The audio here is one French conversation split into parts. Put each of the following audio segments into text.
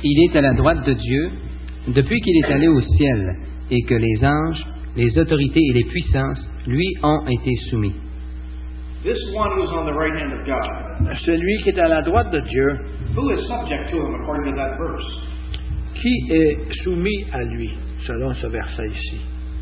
il est à la droite de Dieu depuis qu'il est allé au ciel et que les anges, les autorités et les puissances lui ont été soumis. This one who's on the right hand of God, Celui qui est à la droite de Dieu, who is subject to him according to that verse? qui est soumis à lui, selon ce verset ici?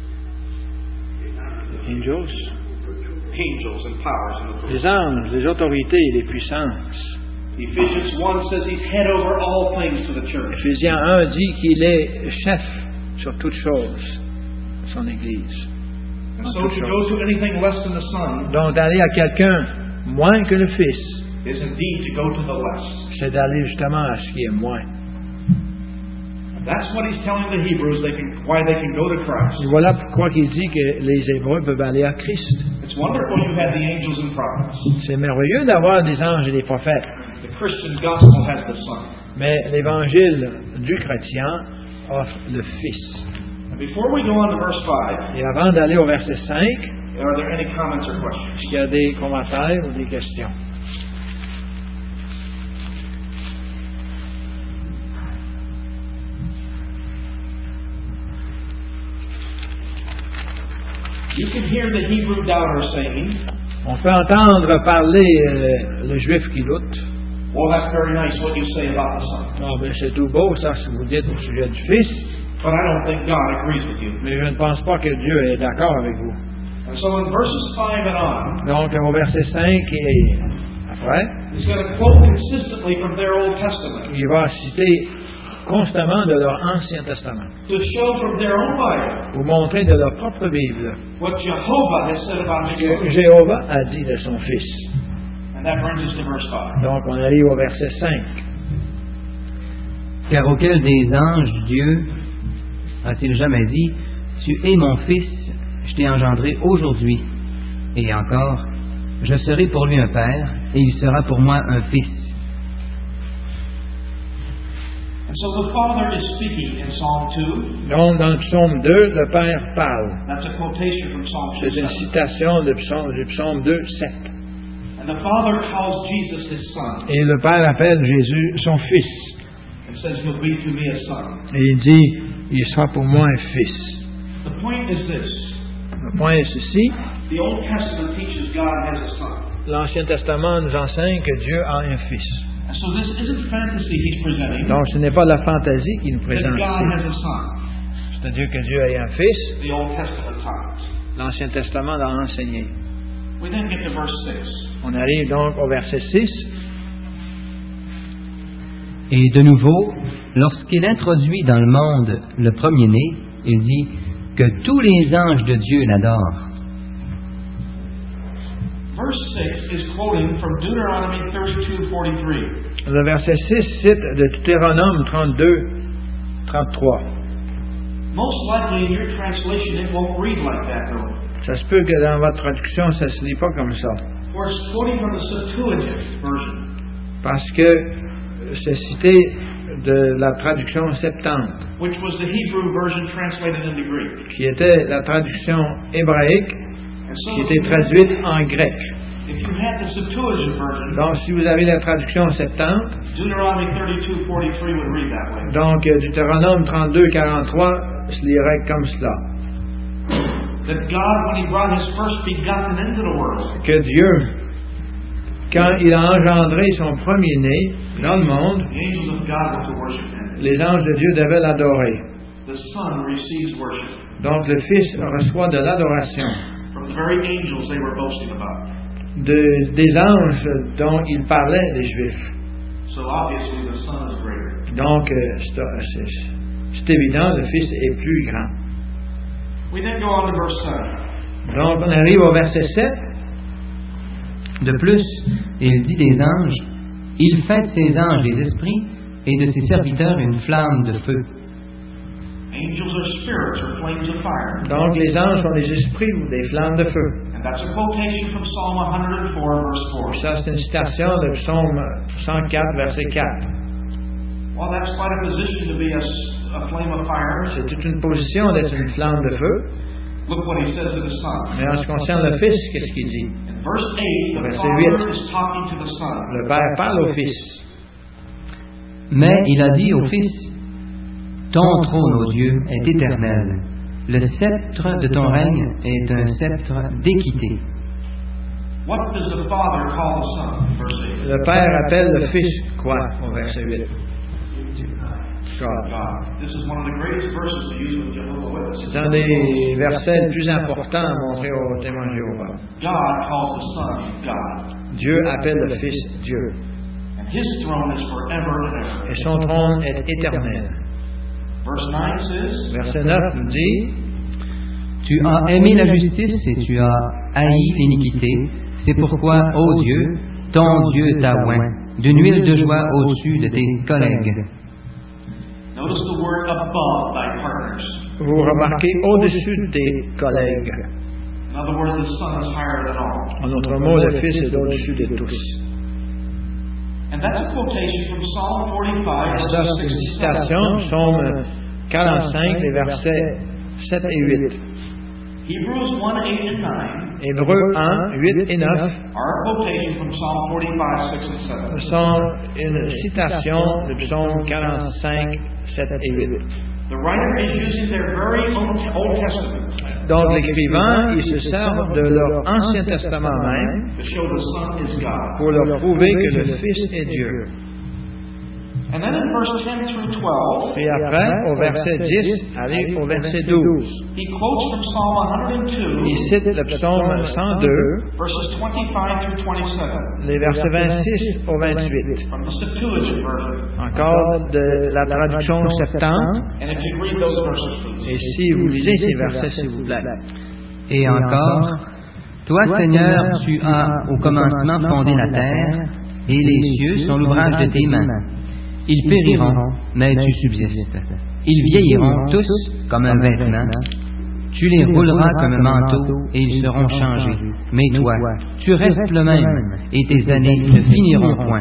Angels. Angels and powers in the book. Les anges, les autorités et les puissances. Ephesians 1 says he's head over all things to the church. Éphésiens 1 dit qu'il est chef sur toutes choses, son Église. And so to go to anything less than the Son Donc d'aller à quelqu'un moins que le Fils, is indeed to go to the less. c'est d'aller justement à ce qui est moins. That's what he's telling the Hebrews why they can go to Christ. Et voilà pourquoi il dit que les Hébreux peuvent aller à Christ. It's wonderful you have the angels and prophets. C'est merveilleux d'avoir des anges et des prophètes, The Christian gospel has the Son. mais l'Évangile du chrétien offre le Fils. And before we go on to verse 5, Et avant d'aller au verset 5, are there any comments or questions? est-ce qu'il y a des commentaires ou des questions? You can hear the Hebrew doubter saying, On peut entendre parler le juif qui doute. well, that's very nice what you say about the Son. Ah, ben c'est tout beau ça, ce que vous dites au sujet du Fils, But I don't think God agrees with you. mais je ne pense pas que Dieu est d'accord avec vous. And so in verses 5 and on, Donc au verset 5 et après, he's going to quote consistently from their Old Testament il va citer constamment de leur Ancien Testament, to show from their own Bible pour montrer de leur propre Bible what Jehovah has said about his que Son. Jéhovah a dit de son Fils. And that brings us to verse 5. Donc on arrive au verset 5. Car auquel des anges Dieu a-t-il jamais dit, tu es mon fils, je t'ai engendré aujourd'hui. Et encore, je serai pour lui un père, et il sera pour moi un fils. And so the Father is speaking in Psalm 2. Donc dans le psaume 2, le Père parle. That's a quotation from Psalm 2. C'est une citation du psaume 2, 7. And the Father calls Jesus his Son Et le Père appelle Jésus son Fils. and says he'll be to me a son. Et il dit, il sera pour moi un Fils. The point is this. Le point est ceci, The Old Testament teaches God has a son. l'Ancien Testament nous enseigne que Dieu a un Fils. And so this isn't fantasy he's presenting. Donc ce n'est pas la fantaisie qu'il nous That présente God ici. has a son. C'est-à-dire que Dieu ait un Fils, The Old Testament times. l'Ancien Testament l'a enseigné. We then get to verse 6. On arrive donc au verset 6. Et de nouveau, lorsqu'il introduit dans le monde le premier-né, il dit que tous les anges de Dieu l'adorent. Verse 6 is quoting from Deuteronomy 32:43. Le verset 6 cite de Deutéronome 32, 33. Most likely in your translation it won't read like that though. Ça se peut que dans votre traduction, ça ne se lit pas comme ça. For it's quoting from the Septuagint version. Parce que c'est cité de la traduction Septante, Which was the Hebrew version translated into Greek. qui était la traduction hébraïque, And qui so était traduite en grec. if you had the Septuagint version, Donc, si vous avez la traduction Septante, Deuteronomy 32:43 would read that way. donc Deutéronome 32, 43 se lirait comme cela. That God, when He brought His first begotten into the world, Que Dieu, quand il a engendré son premier-né dans le monde, the angels of God were to worship Him. les anges de Dieu devaient l'adorer. The Son receives worship Donc, le Fils reçoit de l'adoration from the very angels they were boasting about. des anges dont il parlait, les Juifs. So obviously the Son is greater. Donc, c'est évident, le Fils est plus grand. We then go on to verse 7. Donc, on arrive au verset 7. De plus, il dit des anges, il fait de ses anges des esprits et de ses serviteurs une flamme de feu. Angels are spirits or flames of fire. Donc, les anges sont des esprits ou des flammes de feu. And that's a quotation from Psalm 104, verse 4. Ça, c'est une citation de Psaume 104, verset 4. Well, that's quite a position to be a flame of fire. C'est toute une position d'être une flamme de feu. Look what He says to the Son. Mais en ce qui concerne le Fils, qu'est-ce qu'il dit? In verse 8, the Verset Father 8. is talking to the Son. Le Père parle au Fils. Mais il a dit au Fils, ton trône, ô Dieu, est éternel. Le sceptre de ton règne est un sceptre d'équité. What does the Father call the Son? Verse 8. Le Père appelle le Fils quoi au verset 8? God. God. This is one of the greatest verses to use with Jehovah's Witnesses. C'est un des versets les plus importants à montrer aux témoins de Jéhovah. God calls the Son God. Dieu appelle le Fils Dieu. And His throne is forever and ever. Et son trône est éternel. Verse 9 says, Verset 9 nous dit, Tu as aimé la justice et tu as haï l'iniquité. C'est pourquoi, ô Dieu, ton Dieu t'a oint d'une huile de joie au-dessus de tes collègues. notice the word above thy partners. vous remarquez au-dessus des collègues. In other words, the Son is higher than all. En d'autres mots, le Fils est au-dessus de tous. And that's a quotation from Psalm 45, Et ça, c'est verses une 6 citation, Psaume 45, les versets 7 et 8. Hebrews 1, 8 and 9 Hébreux 1, 8 et 9 are a quotation from Psalm 45, 6 and 7. sont une citation du Psaume 45, 7 et 8. The writer is using their very own Old Testament Donc l'écrivain, ils se servent de leur Ancien Testament même to show the Son is God. pour leur prouver que le Fils est Dieu. And then in verse 10 through 12, Et après, au verset 10, allez au verset 12. he quotes from Psalm 102, Il cite le psaume 102, verses 25 through 27, les versets 26 au 28. from the Septuagint version. Encore de la traduction Septante. And if you read those verses, please. Et si vous lisez ces versets, s'il vous plaît. Et encore, toi, Seigneur, tu as au commencement fondé la terre, et les cieux sont l'ouvrage de tes mains. Ils périront, mais tu subsistes. Ils vieilliront tous comme un vêtement. Tu les rouleras comme un manteau, et ils seront changés. Mais toi, tu restes le même, et tes années ne finiront point.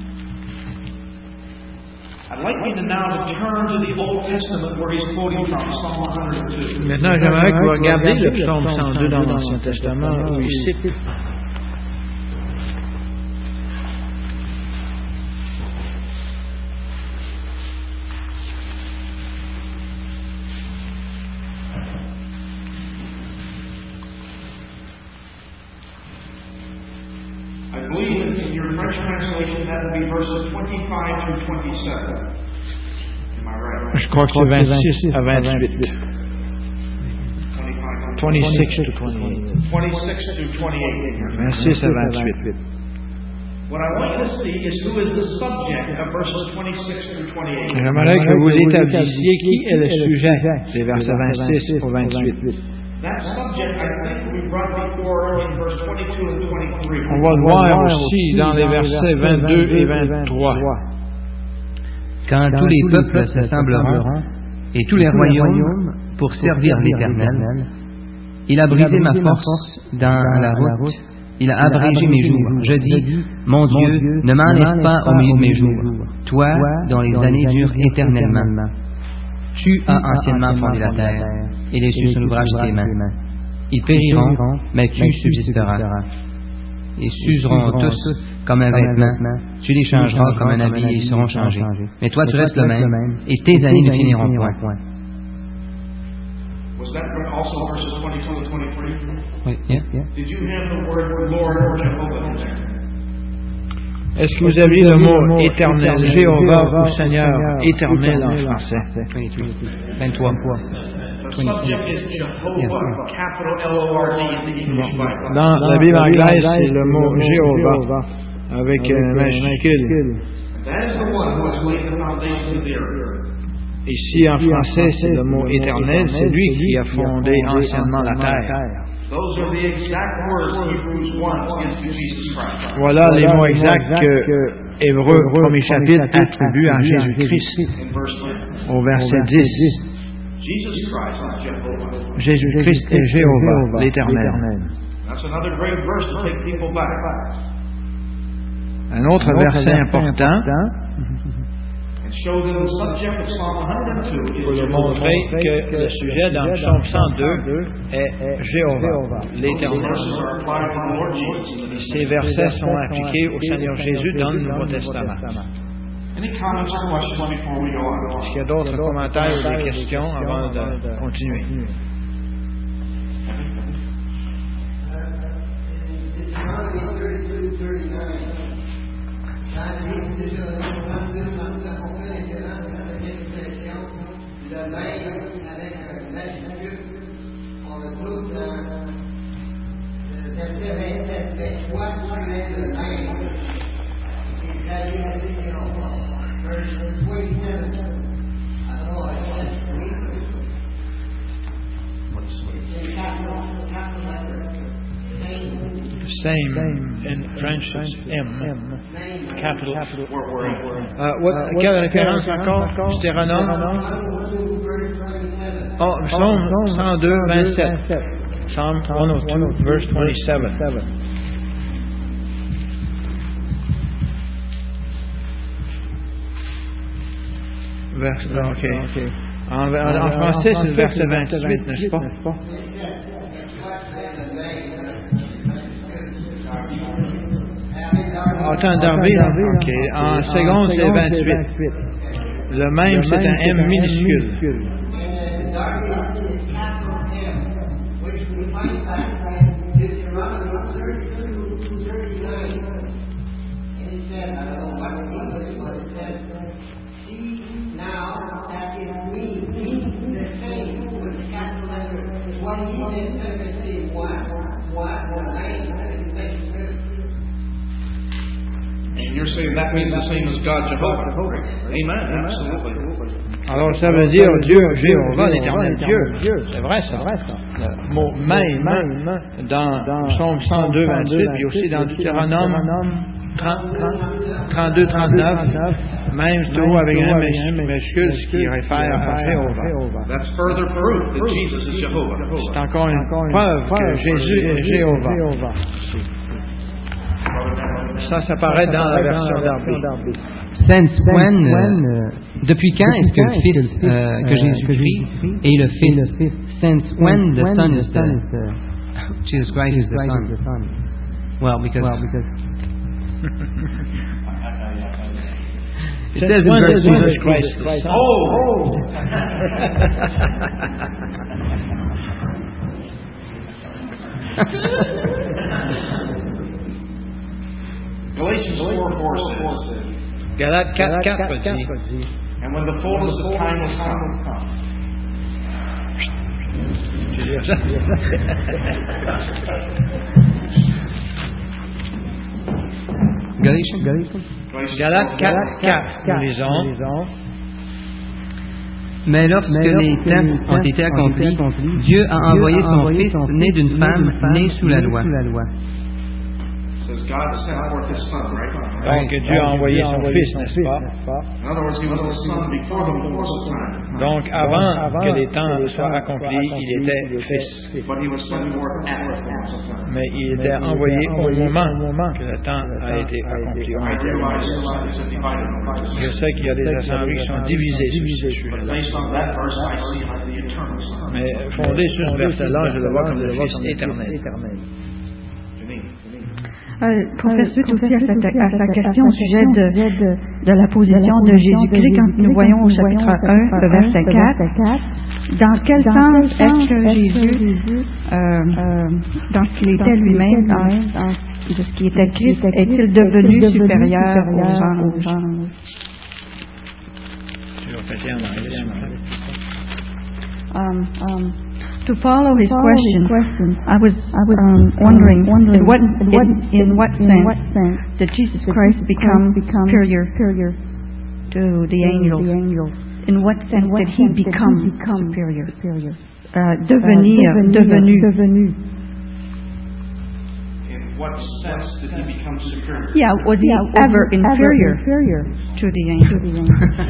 I'd like you to now to turn to the Old Testament where he's quoting from, Psalm 102. Maintenant, j'aimerais que vous regardiez le psaume 102 dans l'Ancien Testament où il cite. I believe in your French translation that would be verses 25 through 27. Am I right? Je crois que c'est 26 à 28. 26 to 28. 26 through 28. 26 à 28. What I want you to see is who is the subject of verses 26 through 28. J'aimerais que vous établissiez qui est le sujet des versets 26 au 28. That subject, I think, we brought before in verse 22 and 23. On va le voir aussi dans les versets 22 et 23. Quand tous les peuples s'assembleront, et tous les royaumes pour servir l'Éternel, il a brisé ma force dans la route, il a abrégé mes jours. Je dis, mon Dieu, ne m'enlève pas au milieu de mes jours, toi dont les années durent éternellement. Tu as anciennement fondé la terre, et les cieux sont l'ouvrage de tes mains. Ils périront, mais tu subsisteras. Ils s'useront tous comme un vêtement, tu les changeras comme un habit, et ils seront changés. Mais toi, tu restes le même, et tes années ne finiront point. Was that also verses 22 and 23? Oui, yeah. Did you have the word Lord or Jehovah in there? Est-ce que vous aviez le mot éternel, Jéhovah ou Seigneur éternel en français? 23. The subject is Jehovah, capital L-O-R-D in the English Bible. Dans la Bible anglaise, c'est le mot Jéhovah avec un majuscule. That is the one who has laid the foundations of the earth. Ici en français, c'est le mot éternel, c'est lui qui a fondé anciennement la terre. Those are the exact words Hebrews 1 gives to Jesus Christ. Voilà les mots exacts que Hébreux, premier chapitre, attribue à Jésus-Christ In verse 10. au verset 10. Jesus Christ is Jehovah. Jésus-Christ est Jéhovah, l'Éternel. That's another great verse to take people back. Un autre verset important And show them the subject of Psalm 102 pour is leur montrer Jehovah. que le sujet dans le psaume 102 est Jéhovah, Those l'Éternel. verses are applied to the Lord Jesus in the New Ces versets sont appliqués au Seigneur Jésus dans le Nouveau Testament. Any comments or questions before we go on? Est-ce qu'il y a d'autres commentaires ou des questions avant de continuer? Same in French is M, capital. Quelle référence encore? Deutéronome? Oh, Psaume 102, 27. Psalm 102, verse 27. Ok. En français, c'est le verset 28, n'est-ce pas? Attends, Darby, ok. En seconde, c'est 28. Le même, c'est un M minuscule. You're saying that means the same as God Jehovah. Amen. Absolutely. Alors ça veut dire Dieu, Jéhovah, l'éternel Dieu. C'est vrai ça. Le mot même dans Psaume 102, 28, puis aussi dans Deutéronome 32, 39, même se trouve avec un minuscule qui réfère à Jéhovah. That's further proof that Jesus is Jehovah. C'est encore une preuve que Jésus est Jéhovah. Ça apparaît dans la version d'Arby. Since when, depuis quand est-ce que le Fils, que Jésus-Christ est le Fils? Since when the Son is the Jesus Christ is the Son? Well, because it says in verse Jesus Christ is the Son. Galatians 4:4 says, Galates 4:4 dit, and when the fullness of time has come, Galates 4:4, nous lisons. Mais lorsque les temps ont été accomplis, Dieu a envoyé son Fils, né d'une femme, née sous la loi. Donc Dieu a envoyé son Fils, n'est-ce pas? Donc avant que les temps soient accomplis, il était Fils. Mais il était envoyé au moment que le temps a été accompli. Je sais qu'il y a des assemblées qui sont divisées sur ce sujet-là. Mais fondé sur ce verset-là, je le vois comme le Fils éternel. Pour faire suite aussi à sa question au sujet de la position de Jésus-Christ, quand nous voyons au chapitre 1, le verset 4, dans quel sens est-ce que Jésus, dans ce qu'il était lui-même, dans ce qui était Christ, est-il devenu supérieur aux anges? To follow his question, I was wondering in what sense did Jesus Christ become superior to the angels? In what sense did he become superior? Devenu. In what sense did he become superior? Yeah, was he ever inferior to the angels?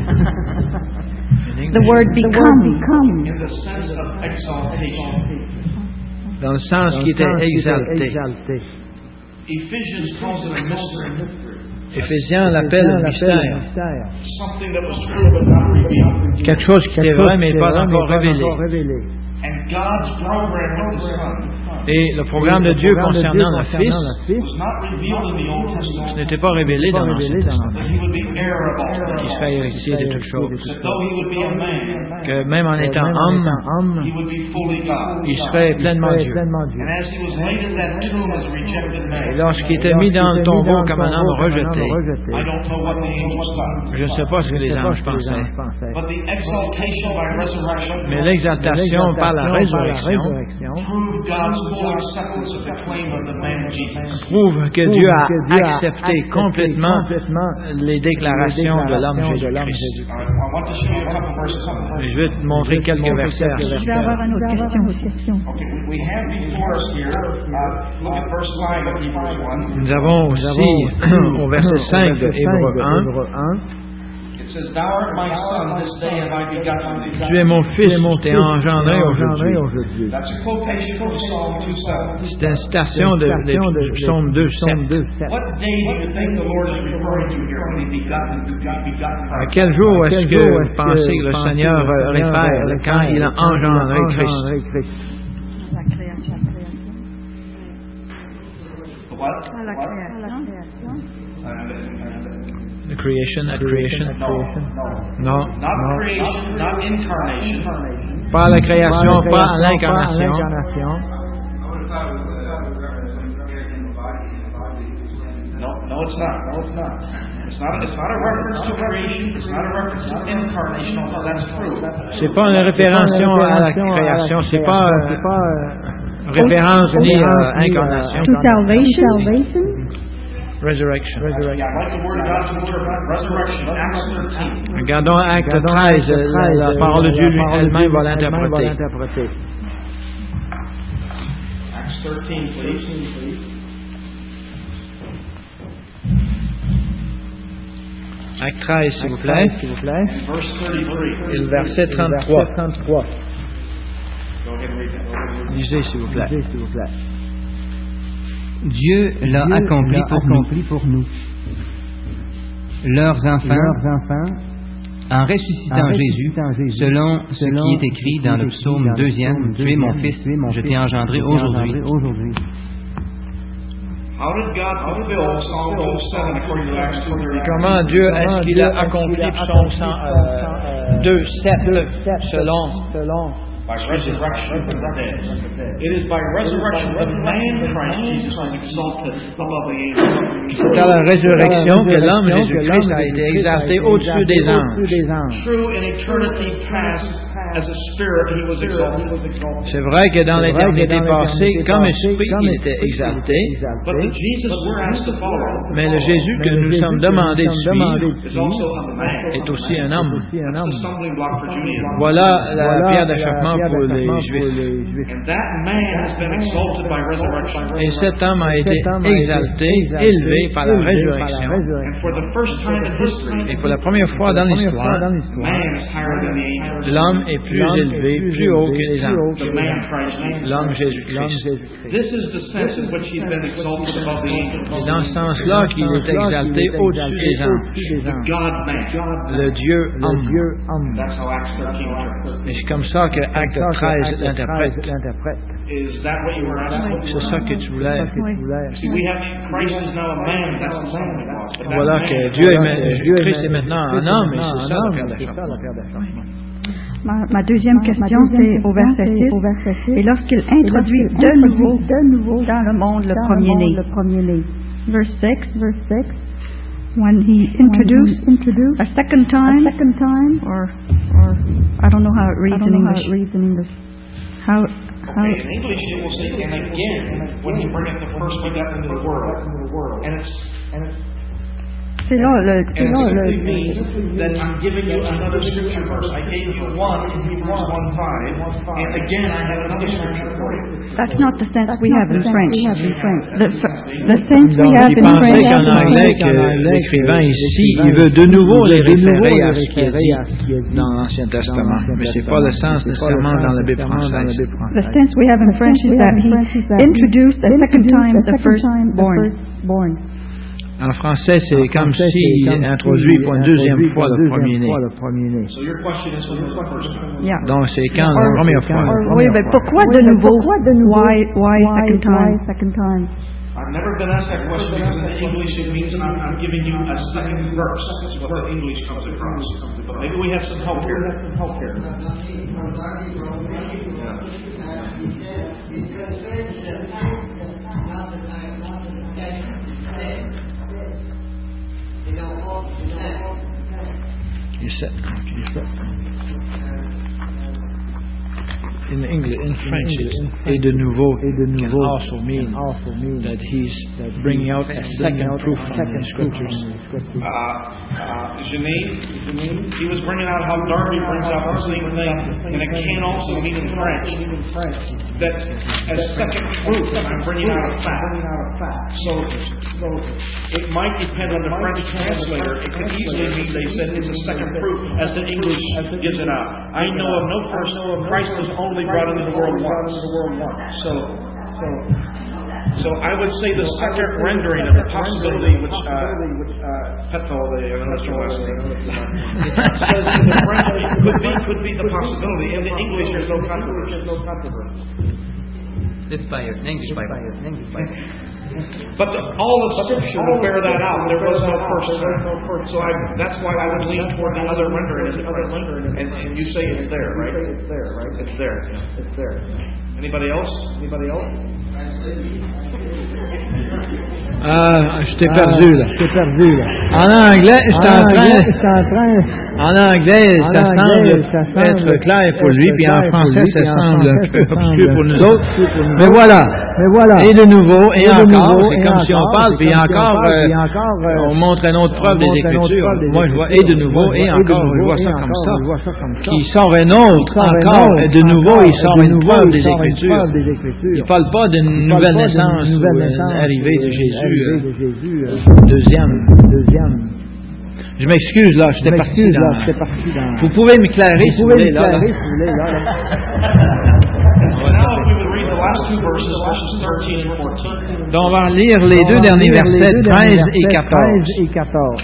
The word become. In the sense of exaltation. Dans le sens qui était exalté. Ephesians calls it a mystery. Éphésiens l'appelle le mystère. Something that was true but not revealed. Quelque chose qui était vrai mais pas encore révélé. And God's program with the Son Et le programme de Dieu concernant le Fils was not revealed in the Old Testament. ce n'était pas révélé dans l'Ancien Testament, That he would be heir of all qui things. serait héritier de toutes choses. That though he would be a man, Que même en étant homme, he would be fully God. il serait pleinement Dieu. And as he was laid in that tomb as a rejected Et man, lorsqu'il était mis dans le tombeau comme un homme rejeté, I don't know what the angels thought. je ne sais pas ce que les anges pensaient, But the exaltation by resurrection mais l'exaltation par la résurrection proved God's full acceptance of the claim of the man Jesus. prouve que Dieu a accepté complètement les déclarations de l'homme Jésus-Christ. I want to show you a couple verses on that. Je vais te montrer quelques versets à ce Je sujet. vais avoir une autre question aussi. Okay, we have before us here, look at verse 5 of Hebrews 1. Nous avons aussi au verset 5 de Hébreux 1, It says, Thou art my son, this day have I begotten thee. tu es mon fils, t'es engendré aujourd'hui. That's a quotation from Psalm 2:7. C'est une citation du psaume 2:7. What day do you think the Lord is referring to here when he begotten À quel jour est-ce que vous pensez que le Seigneur réfère quand il a engendré Christ? La création. What? À la création. The creation, at creation? Non. Not creation, not incarnation. Pas à la création, pas à l'incarnation. No, it's not. It's not a reference to creation. It's not a reference to incarnation, although that's true. C'est pas une référence à la création, c'est pas référence ni incarnation. To salvation. Resurrection. Yeah, I'd like the Word of God to interpret resurrection, Acts 13. Regardons Acte 13, la parole de Dieu elle-même va l'interpréter. Acts 13, please. Acte 13, s'il vous plaît. And verse 33. Et le verset 33. Go ahead and read that. Lisez, s'il vous plaît. Dieu l'a accompli pour nous. Leurs enfants, en ressuscitant Jésus, selon ce qui est écrit dans le psaume 2e, Tu es mon fils, je t'ai engendré aujourd'hui. How did God fulfill Psalm 2:7 according to Acts 2:33? Comment Dieu est-ce qu'il a accompli Psaume 2:7 selon By resurrection from the dead. It is by resurrection the man Christ Jesus was exalted above the angels. c'est à la résurrection que l'homme Jésus-Christ a été exalté au-dessus des anges. True in eternity past, as a spirit he was exalted. C'est vrai que dans l'éternité passée, comme esprit, il était exalté, But the Jesus we're asked to follow mais le Jésus que nous sommes demandés de suivre is also a man. est aussi un homme. That's the stumbling block for Judaism. Voilà la pierre d'achoppement pour les Juifs. And that man has been exalted by resurrection. Et cet homme a été exalté, élevé par la résurrection. And for the first time in history, Et pour la première fois dans l'histoire, man is higher than the angels. l'homme est plus élevé, plus haut que les anges. The man Christ Jesus. L'homme Jésus-Christ. This is the sense in which he's been exalted above the angels. C'est dans ce sens-là qu'il est exalté au-dessus des anges. The God man. Le Dieu homme. That's how Acts 13 interprets. Et c'est comme ça que Acte 13 l'interprète. Is that what you were asking? C'est ça que tu voulais. See, we have Christ is now a man. That's the stumbling block. But that Voilà man que Christ est maintenant un homme, et c'est ça la pierre d'achoppement. Ma deuxième question, c'est au verset 6. Et lorsqu'il introduit de nouveau dans le monde le premier-né. Verse 6. When he introduced a second time, or I don't know how it reads in English. How Okay, in English it will say, and again, when he bringeth the first begotten into the world. And it's c'est là le simply means that I'm giving you another scripture verse. I gave you one in Hebrews 1:5, and again I have another scripture for you. That's not the sense we have in French. The sense we have Il in pensait French. qu'en anglais, que l'écrivain ici, il veut de nouveau les référer à ce qui est dit dans l'Ancien Testament. Mais c'est pas le sens nécessairement dans la Bible française. The sense we have in French is that he introduced a second time the firstborn. En français, c'est comme s'il introduit pour une deuxième fois le premier-né. So your question is when was the first time? Yeah. Donc, c'est quand la première fois. Oui, mais pourquoi de nouveau? Why second time? I've never been asked that question because in English it means I'm giving you a second verse. That's what the English comes across. But maybe we have some help here. You said. In English, in French, et de nouveau can also mean that he's bringing out a second proof from the scriptures. Janine, he was bringing out how Darby brings out the same thing, and it can also mean in French that as second proof, I'm bringing out a fact. So it might depend on the French translator. It could easily mean they said it's a second proof as the English gives it out. I know of no person. Christ was only brought into the world once. So I would say the second rendering of the possibility, which Petal, I don't know what's your last name, says in the French could be the possibility. In the English, there's no controversy. It's by an English Bible. But all of Scripture would bear that out. There was no first time. So that's why I would lean toward the other rendering as and you say it's there, right? It's there. Anybody else? Je t'ai perdu là. En anglais, ça semble être clair pour lui, puis en français, ça semble un peu obscur pour nous autres. Mais voilà. Et de nouveau, et encore, c'est comme si on parle, puis encore, on montre une autre preuve des Écritures. Moi, je vois et de nouveau, et encore, je vois ça comme ça. Qui sort un autre, encore, et de nouveau, il sort une preuve des Écritures. Il ne parle pas d'une nouvelle naissance, ou une arrivée de Jésus. Deuxième. Je m'excuse là, j'étais parti dans... Vous pouvez m'éclairer si vous voulez là. Donc on va lire les deux derniers versets 13 et 14.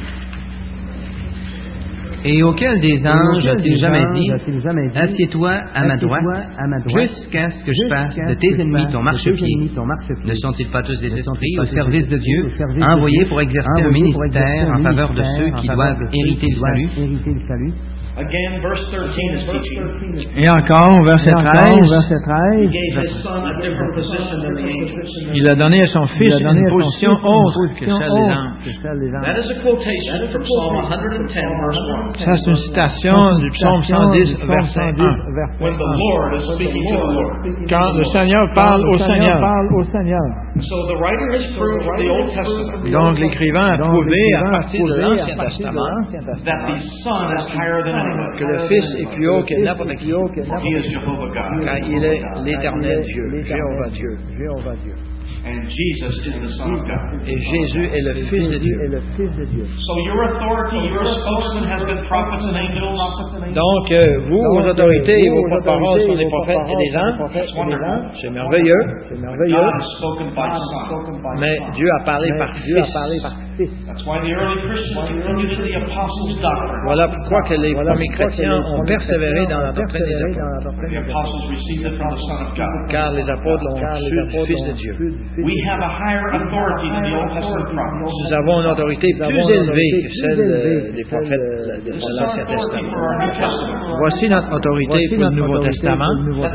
Et auquel des anges a-t-il jamais dit, assieds-toi à ma droite, jusqu'à ce que je fasse de tes ennemis ton marchepied. Ne sont-ils pas tous des esprits au service de Dieu, envoyés pour exercer un ministère en faveur de ceux qui doivent hériter le salut? Again, verse 13 is teaching. Et encore, verset 13. He gave his son a different position than the angels. Il a donné à son fils une position autre que celle des anges. That is a quotation from Psalm 110, verse 1. Ça, c'est une citation du psaume 110, verset 1. When the Lord is speaking to the Lord. Quand le Seigneur parle au Seigneur. So the writer has proved from the Old Testament. Donc l'écrivain a prouvé à partir de l'Ancien Testament that the Son is higher than anyone. Que le Fils est plus haut que n'importe qui. He is Jehovah God. Car il est l'Éternel Dieu, Jéhovah Dieu. And Jesus is the Son of God. Et Jésus est le Fils de Dieu. So your authority, your spokesman has been prophets and angels. Donc, vous, vos autorités et vos porte-paroles sont des prophètes et des anges. C'est merveilleux. God has spoken by Son. Mais Dieu a parlé par Fils. That's why the early Christians continued in the apostles' doctrine. Voilà pourquoi que les premiers chrétiens ont persévéré dans la doctrine des apôtres. The apostles received it from the Son of God. Car les apôtres l'ont reçu du Fils de Dieu. We have a higher authority than the Old Testament prophets. Nous avons une autorité plus élevée que celle des prophètes de l'Ancien Testament. Voici notre autorité pour le Nouveau Testament,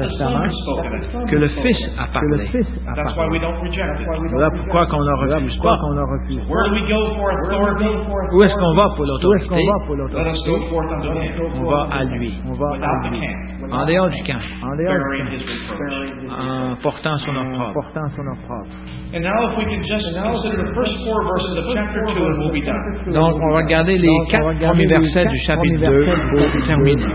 que le Fils a parlé. That's why we don't reject it. Voilà pourquoi qu'on ne refuse pas. Where do we go for authority? Où est-ce qu'on va pour l'autorité? Let us go forth unto Him. On va à lui, Without the camp. en dehors du camp, Bearing His reproach. en portant son opprobre. And now if we can just consider the first 4 verses of chapter 2 and we'll be done. Donc, on va regarder les 4 premiers versets du chapitre 2 pour terminer.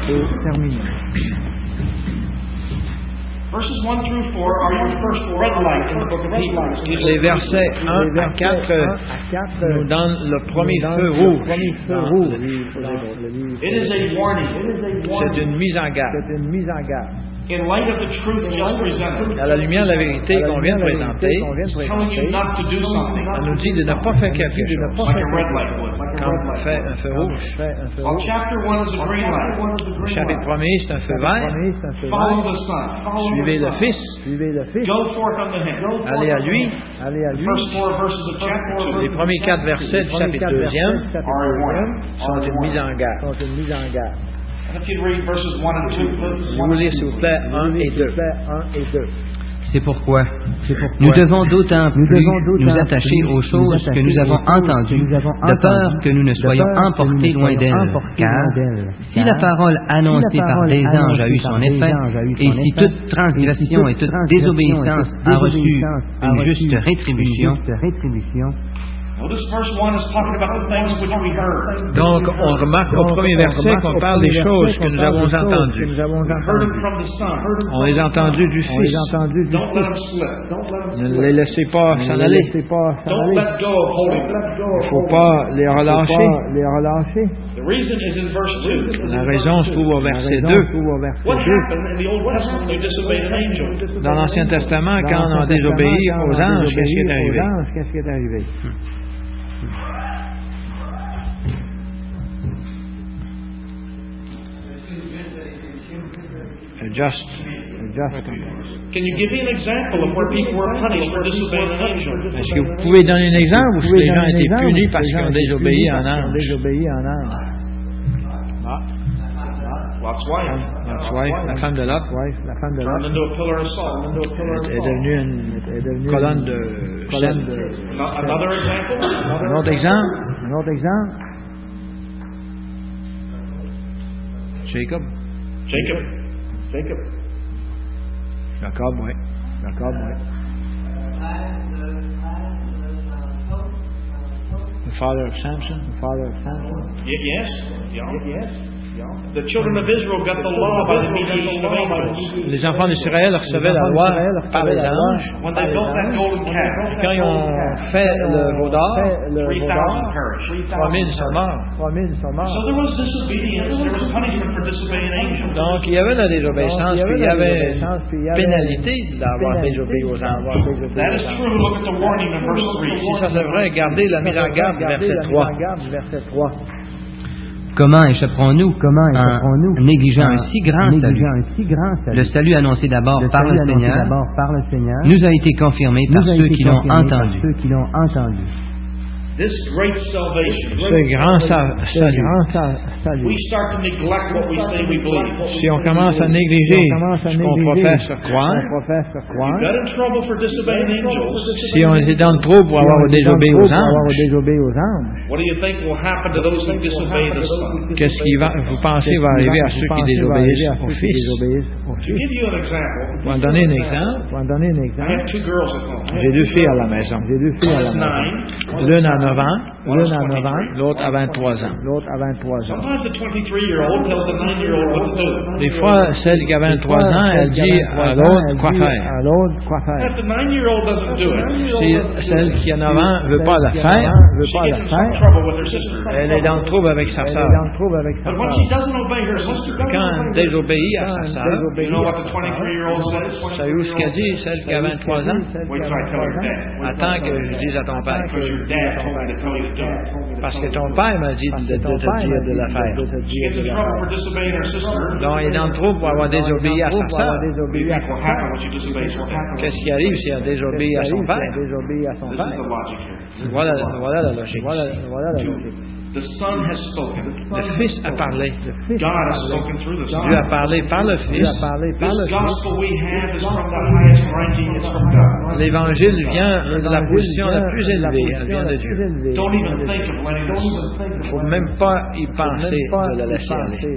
Verses 1 through 4 are your first red light in the book of Hebrews. Les versets 1 à 4 nous donnent le premier feu rouge dans le livre. It is a warning. C'est une mise en garde. in light of the truth just presented, à la lumière de la vérité qu'on vient de présenter, telling you not to do something elle nous dit de ne pas faire quelque chose, like a red light would. comme fait un feu rouge. While chapter 1 is a green light, Le chapitre 1er, c'est un feu vert. follow the Son. Suivez le Fils. Go forth unto Him. Allez à lui. The first 4 verses of chapter 2 Les premiers 4 versets du chapitre 2 are a warning. sont une mise en garde. If you'd read verses 1 and 2, please. Je vous lis s'il vous plaît 1 et 2. C'est pourquoi nous devons d'autant plus nous attacher aux choses que nous avons entendues, de peur que nous ne soyons emportés loin d'elles. Car si la parole annoncée par des anges a eu son effet, et si toute transgression et toute désobéissance a reçu une juste rétribution, Notice verse 1 is talking about the things which we heard. Donc, on remarque au premier verset qu'on parle des choses que nous avons entendues. Heard them from the Son. On les a entendues du Fils. Don't let them slip. Ne les laissez pas s'en aller. Don't let go of holding them. Il ne faut pas les relâcher. The reason is in verse 2. La raison se trouve au verset 2. What happened in the Old Testament when you disobeyed an angel? Dans l'Ancien Testament, quand on a désobéi aux anges, qu'est-ce qui est arrivé? Can you give me an example of where people were punished for disobeying an angel? Est-ce que vous pouvez donner un exemple où les gens étaient punis parce qu'ils ont désobéi à un ange? Lot's wife. La femme de Lot Turned into a pillar of salt. est devenue une colonne de sel. Another example? Un autre exemple? Jacob. Jacob, oui. The father of Samson. Yes. The children of Israel got the law by the mediation of angels. Les enfants d'Israël recevaient la loi par les anges. When they built that golden calf, Quand ils ont fait le veau d'or, 3,000 perished. 3000 sont morts. So there was disobedience, there was punishment for disobeying angels. Donc, il y avait la désobéissance, puis il y avait une pénalité d'avoir désobéi aux anges. That is true. Look at the warning in verse 3. Si ça c'est vrai, gardez la mise en garde, verset 3. comment échapperons-nous en négligeant un si grand salut? Le salut annoncé d'abord par le Seigneur nous a été confirmé par ceux qui l'ont entendu. This great salvation, Ce grand salut. we start to neglect what we say we believe. Si on commence à négliger ce qu'on professe croire, We got in trouble for disobeying angels. si on est dans le trou pour avoir désobéi aux anges, What do you think will happen to those who disobey the Son? qu'est-ce qui va, vous pensez va arriver à ceux qui désobéissent au Fils? To give you an example, Pour en donner un exemple, I have 2 girls at home. j'ai 2 filles à la maison. One is 9. L'une a 9 ans, One is 23. l'autre a 23 ans. Sometimes the 23-year-old tells the 9-year-old what to do. Des fois, celle qui a 23 ans, elle dit à l'autre quoi faire. If the 9-year-old doesn't do it, Si celle qui a 9 ans ne veut pas la faire, she gets in some trouble with her sister. elle est dans le trouble avec sa sœur. But when she doesn't obey her sister, Quand elle désobéit à sa sœur, you know what the 23-year-old says? savez-vous ce qu'elle dit, celle qui a 23 ans? Wait till I tell your dad. Attends que je dise à ton père. Because your dad told me to tell you to do it. Parce que ton père m'a dit de te dire de la faire. She gets in trouble for disobeying her sister. Donc, elle est dans le trouble pour avoir désobéi à sa sœur. What do you think will happen when she disobeys her dad? Qu'est-ce qui arrive si elle désobéit à son père? This is the logic here. Voilà la logique. The Son has spoken. Le Fils a parlé. God has spoken through the Son. Dieu a parlé par le Fils. This gospel we have is from the highest ranking. It's from God. L'évangile vient de la position la plus élevée. Elle vient de Dieu. Don't even think of letting this slip. Il ne faut même pas y penser de la laisser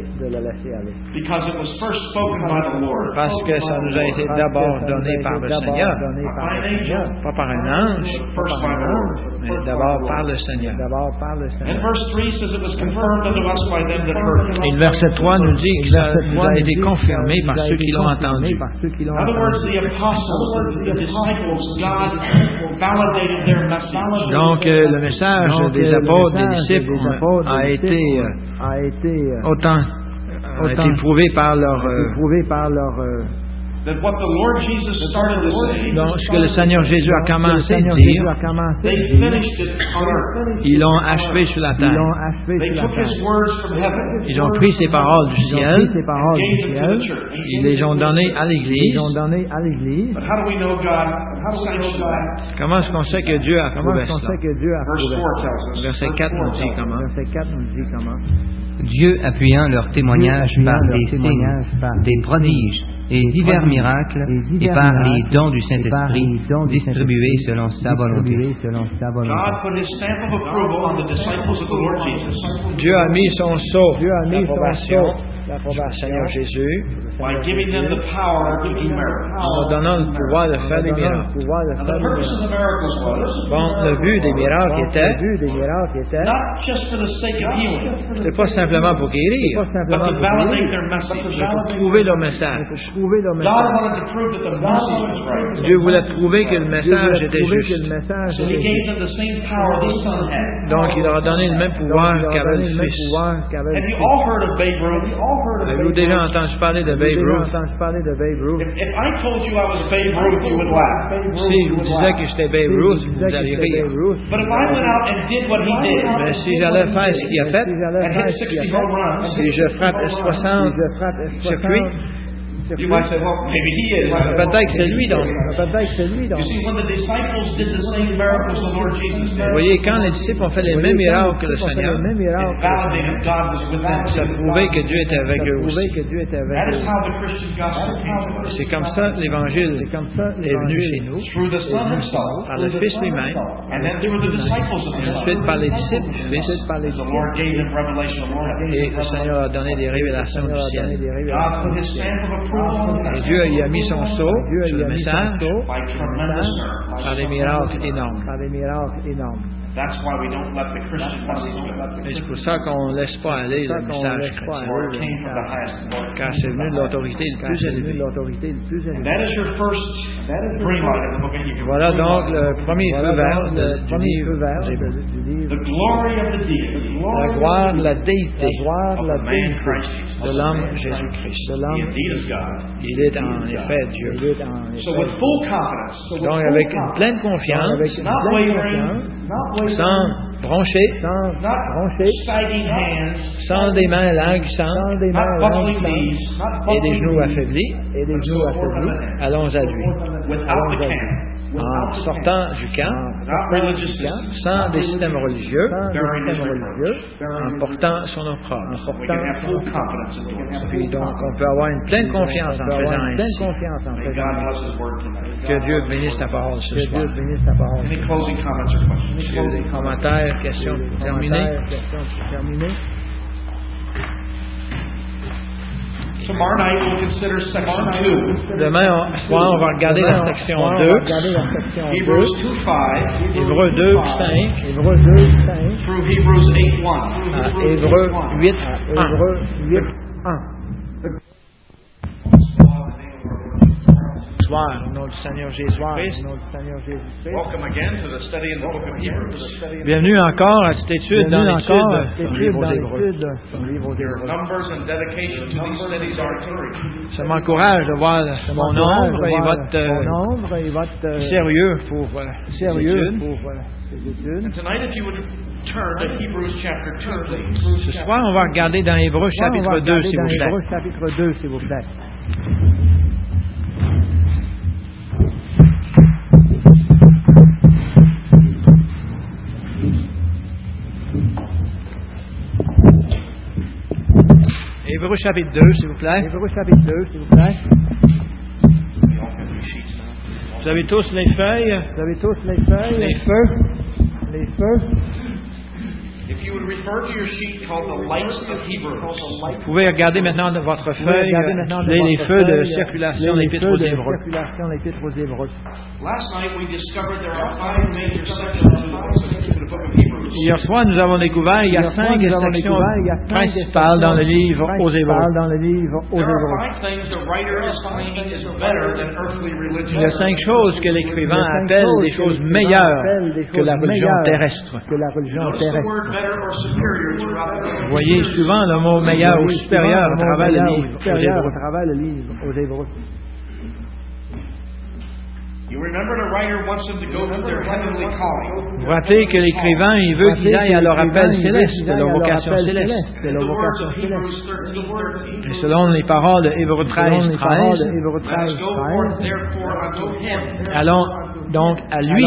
aller. Because it was first spoken by the Lord. Parce que ça nous a été d'abord donné par le Seigneur. Not by an angel. Pas par un ange, First by the Lord. mais d'abord par le Seigneur. And verse 3 says it was confirmed unto us by them that heard it. Et le verset 3 nous dit que ça nous a été confirmé par ceux qui l'ont entendu. In other words, the apostles, the disciples, God validated their message. Donc, le message des apôtres, des disciples, a été autant a été prouvé par leur that what the Lord Jesus started to say, Donc, ce que le Seigneur Jésus a commencé à dire, they finished it on earth. ils l'ont achevé sur la terre. They took His words from heaven Ils ont pris ces paroles du ciel, and gave them to the church. ils les ont données à l'Église. But how do we know God sanctioned that? Comment est-ce qu'on sait que Dieu a approuvé cela? Verse 4 tells us. Verset 4 nous dit comment. Dieu appuyant leur témoignage par des signes, des prodiges et divers miracles et par les dons du Saint-Esprit distribués selon sa volonté. God put His stamp of approval on the disciples of the Lord Jesus Dieu a mis son sceau d'approbation du Seigneur Jésus by giving them the power to do miracles. en leur donnant le pouvoir de faire des miracles. And the purpose of the miracles was Bon, le but des miracles était, not just for the sake of healing, c'était pas simplement pour guérir, but to validate their message. mais pour prouver leur message. God wanted to prove that the message was right. Dieu voulait prouver que le message était juste. So He gave them the same power the Son had. Donc, il leur a donné le même pouvoir qu'avait le Fils. Have you all heard of Babe Ruth? Avez-vous déjà entendu parler de Babe Ruth? If I told you I was Babe Ruth, you would laugh. Si je vous disais que j'étais Babe Ruth, vous allez rire. But if I went out and did what he did, Mais si j'allais faire ce qu'il a fait, and hit 60 home runs, si je frappe 60 circuits, you might say, well, maybe he is. peut-être que c'est lui donc. You see, when the disciples did the same miracles the Lord Jesus did, Vous voyez, quand les disciples ont fait les mêmes miracles que le Seigneur, it validated God was with them. ça prouvait que Dieu était avec eux aussi. That is how the Christian gospel came to us. C'est comme ça que l'Évangile est venu chez nous, Through the Son himself, par le Fils lui-même, and then through the disciples of the et Son. ensuite par les disciples du Fils, The Lord gave them revelation of heaven. et le Seigneur a donné des révélations du ciel. God put His stamp of approval on the Et message Dieu y a mis son sceau sur le message by tremendous miracles. par des miracles énormes. That's why we don't let the Christian message go. Et c'est pour ça qu'on ne laisse pas aller le message chrétien, For it came from the highest authority. car c'est venu de l'autorité le plus élevée. And that is your first green light in the book of Hebrews. Voilà donc le premier feu vert du livre des Hébreux. The glory of the deity La gloire de la déité of the man Christ Jesus. de l'homme Jésus-Christ. He indeed is God. Il est en effet Dieu. So with full confidence, Donc avec une pleine confiance, not wavering, sans broncher, not sagging hands, sans des mains languissantes not buckling knees, et des genoux affaiblis, allons à lui. without the camp, En sortant du camp, without religious systems. sans des systèmes religieux, Bearing his reproach. en portant son opprobre. We can have full confidence in doing so. Puis donc, on peut avoir une pleine confiance en faisant ainsi. May God bless His word tonight. Que Dieu bénisse ta parole ce soir. Any closing comments or questions? Est-ce qu'il y a des commentaires, questions pour terminer? Tomorrow night we'll consider section 2. Demain soir, on va regarder la section 2. Hebrews 2:5 Hébreux 2, 5. through Hebrews 8:1. À Hébreux 8, 1. Soir, au nom du Seigneur Jésus-Christ. Welcome again to the study in the book of Hebrews. Bienvenue encore à cette étude dans l'étude du livre aux Hébreux. Your numbers and dedication to these studies are increasing. Ça m'encourage de voir mon nombre et votre sérieux pour ces études. And tonight, if you would turn to Hebrews chapter 2, please. Ce soir, on va regarder dans Hébreux chapitre 2, s'il vous plaît. Hébreux chapitre 2, s'il vous plaît. Vous avez tous les feuilles. Les feux. If you would refer to your sheet called the Lights of Hebrews. Vous pouvez regarder maintenant dans votre feuille les feux de circulation de l'Épître aux Hébreux. Last night we discovered there are 5 major sections to the book of Hebrews. Hier soir, nous avons découvert qu'il y a 5 sections principales dans le livre aux Hébreux. There are 5 things the writer is claiming is better than earthly religion. Il y a 5 choses que l'écrivain appelle des choses meilleures que la religion terrestre. Notice the word better or superior throughout the book. Vous voyez souvent le mot meilleur ou supérieur à travers le livre aux Hébreux. You remember the writer wants them to go to their heavenly calling. Vous rappelez que l'écrivain, il veut qu'ils aillent à leur appel céleste, à leur vocation céleste. And the words of Hebrews 13:13. Et selon les paroles de Hébreux 13, Let us go forth therefore unto him. allons donc à lui,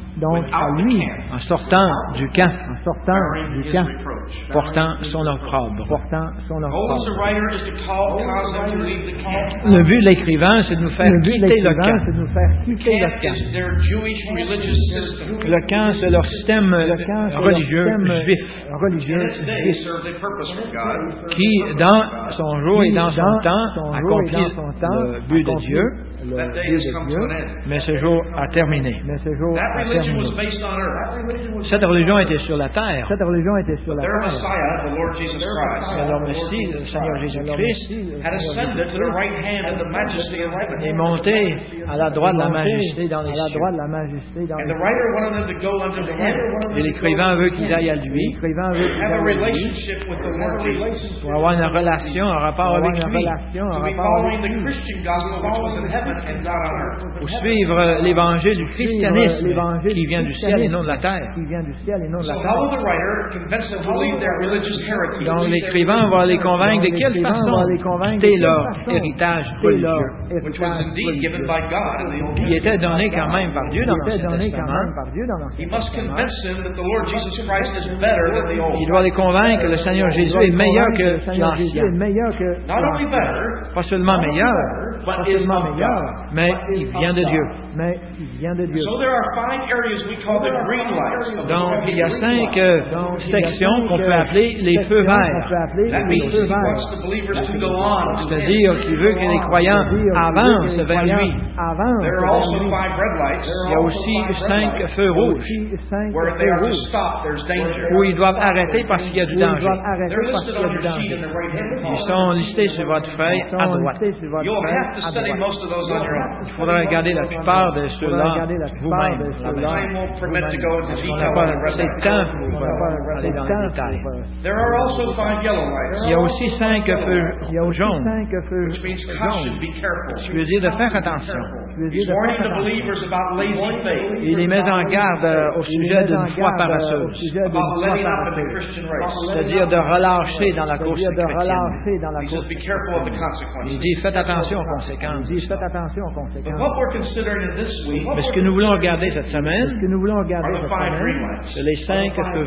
en sortant du camp, bearing his reproach. portant son opprobre. Notice the writer is to cause them to leave the camp. Le but de l'écrivain, c'est de nous faire quitter le camp. Camp is their Jewish religious system. Le camp, c'est leur système religieux juif, In its day, served a purpose for God. qui, dans son jour et dans son temps, accomplit le but de Dieu, That day has come to an end. mais ce jour a terminé. That religion was based on earth. Cette religion était sur la terre. Their Messiah, the Lord Jesus Christ, Mais leur Messie, le Seigneur Jésus-Christ, had ascended to the right hand of the majesty of heaven. est monté à la droite de la majesté dans les cieux. And the writer wanted them to go unto him, Et l'écrivain veut qu'ils aillent à lui have a relationship with the Lord Jesus, pour avoir une relation, un rapport avec lui, to be following the Christian gospel which was in heaven and not on earth. pour suivre l'évangile du christianisme qui vient du ciel et non de la terre. So how will the writer convince them to leave their religious heritage? Donc l'écrivain va les convaincre de quelle façon quitter leur héritage religieux, Which was indeed given by God in the Old qui Testament. était donné quand même par Dieu dans l'Ancien Testament. He must convince them that the Lord Jesus Christ is better than the Il old. doit les convaincre que le Seigneur Jésus est meilleur que l'Ancien. Not only better, Pas seulement meilleur, but is of God. mais il vient de Dieu. So there are 5 areas we call the green lights of the Donc, book of il y a Hebrews. 5 sections qu'on peut appeler les feux verts. That means he wants the believers to go on to him. C'est-à-dire qu'il veut que les croyants avancent vers lui. There are also 5 red lights Il y a aussi 5 feux rouges where they are to stop. There's danger. où ils doivent arrêter parce qu'il y a du danger. They're listed on your sheet in the right-hand Ils column. sont listés sur votre feuille à droite. You'll have to study most of those on your own. Il faudra regarder la plupart de ceux-là vous-même. Time won't permit to go into On detail n'a on pas the red assez de lights. temps pour aller dans les détails. There are also 5 yellow lights, Il y a aussi 5 feux jaunes. which means caution, be careful. Je veux dire de faire attention. He's warning the believers about lazy faith, Il les met en garde au sujet d'une foi paresseuse, about letting up in the Christian race. c'est-à-dire de relâcher dans la course chrétienne. He says, be careful of the Il consequences. dit, faites attention aux conséquences. But what we're considering in this week Mais ce que nous voulons regarder cette semaine, are the 5 green lights. c'est les 5 feux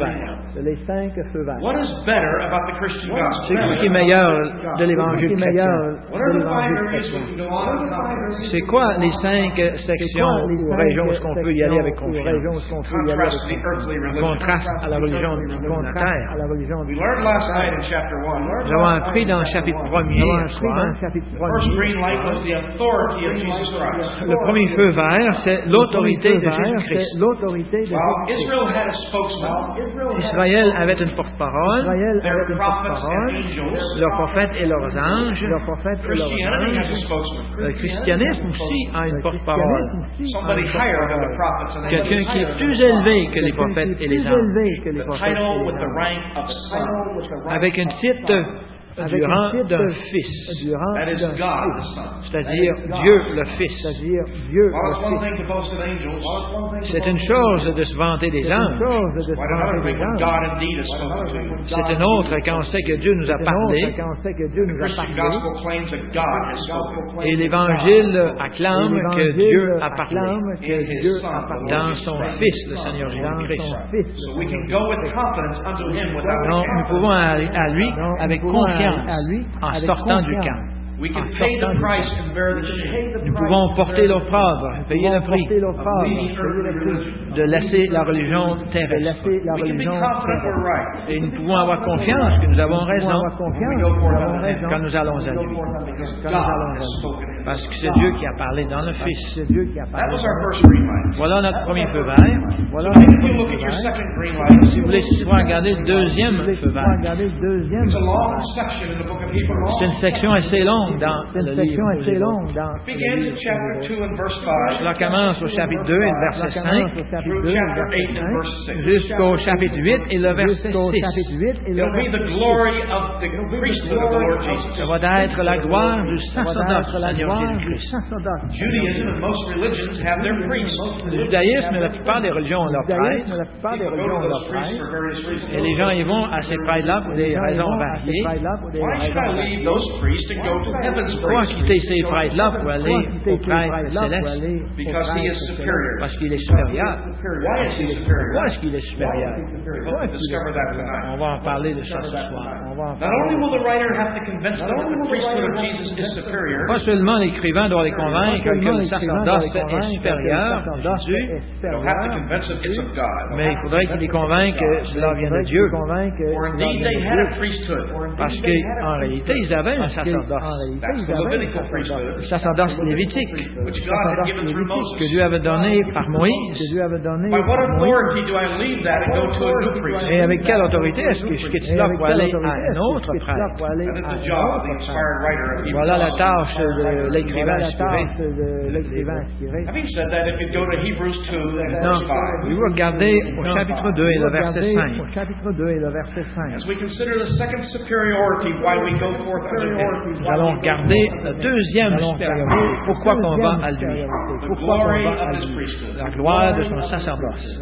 verts. What is better about the Christian C'est gospel? ce qui est meilleur de l'évangile chrétien. What are the 5 areas we can go on and on? C'est quoi les 5 sections ou régions où on peut y aller avec confiance? Contrast to the earthly religion. Contraste à la religion de la terre. We learned last night in chapter 1. Nous avons appris dans le chapitre 1er, The first green light was the authority of Jesus Christ. le premier feu vert, c'est l'autorité de Jésus-Christ. While Israel had a spokesman, Israël avait une porte-parole, their prophets and angels, leurs prophètes et leurs anges. Christianity has a spokesman. Le christianisme aussi a une porte-parole. Somebody higher than the prophets and Quelqu'un angels. qui est plus élevé que les prophètes et les anges, The title with the rank of son. avec un titre du rang d'un fils, That is God the Son. c'est-à-dire Dieu le Fils. While it's one thing to boast of angels, C'est une chose de se vanter des anges. quite another thing when God indeed has spoken to you. C'est une autre quand on sait que Dieu nous a parlé The Christian gospel claims that God has spoken. et l'Évangile acclame que Dieu a parlé In His Son. dans son Fils, le Seigneur Jésus-Christ. So we can go with confidence unto Him without Donc nous fear. pouvons aller à lui avec confiance en sortant du camp. We can pay the price and bear the shame. Nous pouvons porter l'opprobre, payer le prix, Leaving earthly religion. de laisser la religion terrestre. We can be confident we're right. Et nous pouvons avoir confiance que nous avons raison When we go forth unto Him. quand nous allons à lui. Because God has spoken. Parce que c'est Dieu qui a parlé dans le Fils. That was our first green light. Voilà notre premier feu vert. So if you look at your second green light, Si vous voulez soit regarder le deuxième feu vert, it's a long section in the book of Hebrews. c'est une section assez longue longue dans le livre. Begins in chapter 2 and verse 5. Cela commence au chapitre 2 et le verset 5 Through chapter 8 and verse 6. jusqu'au chapitre 8 et le verset 6. It'll be the glory of the priesthood of the Lord Jesus. Ça va être la gloire du sacerdoce du Seigneur Jésus-Christ. Judaism and most religions have their priests. Le judaïsme et la plupart des religions ont leurs prêtres. People go to those priests for various reasons. Et les gens y vont à ces prêtres-là pour des raisons variées. Why should I leave those priests and go to heaven's Pourquoi priest? quitter ces prêtres-là pour aller au prêtre céleste? Because he is superior. Parce qu'il est supérieur. Why is he superior? Pourquoi est-ce qu'il est supérieur? We hope to discover that tonight. On va en parler de ça ce soir. Not only will the writer have to convince them that the priesthood of Jesus is superior, Pas seulement l'écrivain doit les convaincre que le sacerdoce est supérieur à Jésus, he'll have to convince them it's of God. mais il faudrait qu'il les convainque que cela vient de Dieu. For indeed they had a priesthood. Parce qu'en réalité, ils avaient un sacerdoce. That's the Levitical priesthood, Le sacerdoce lévitique which God had given through que Moses. Dieu avait donné par Moïse. By what authority do I leave that and go to a new priesthood? Et avec quelle autorité est-ce que je quitte cela pour aller à un autre prêtre? That is the job of the inspired writer of Hebrews. Voilà la tâche de l'écrivain inspiré. Having said that, if you go to Hebrews 2 and Non, verse 5, vous regardez au chapitre 2 et le verset 5. as we consider the second superiority, why we go forth unto him, Nous allons regarder la deuxième supériorité. Pourquoi qu'on va à lui? the glory of his priesthood. La gloire de son sacerdoce.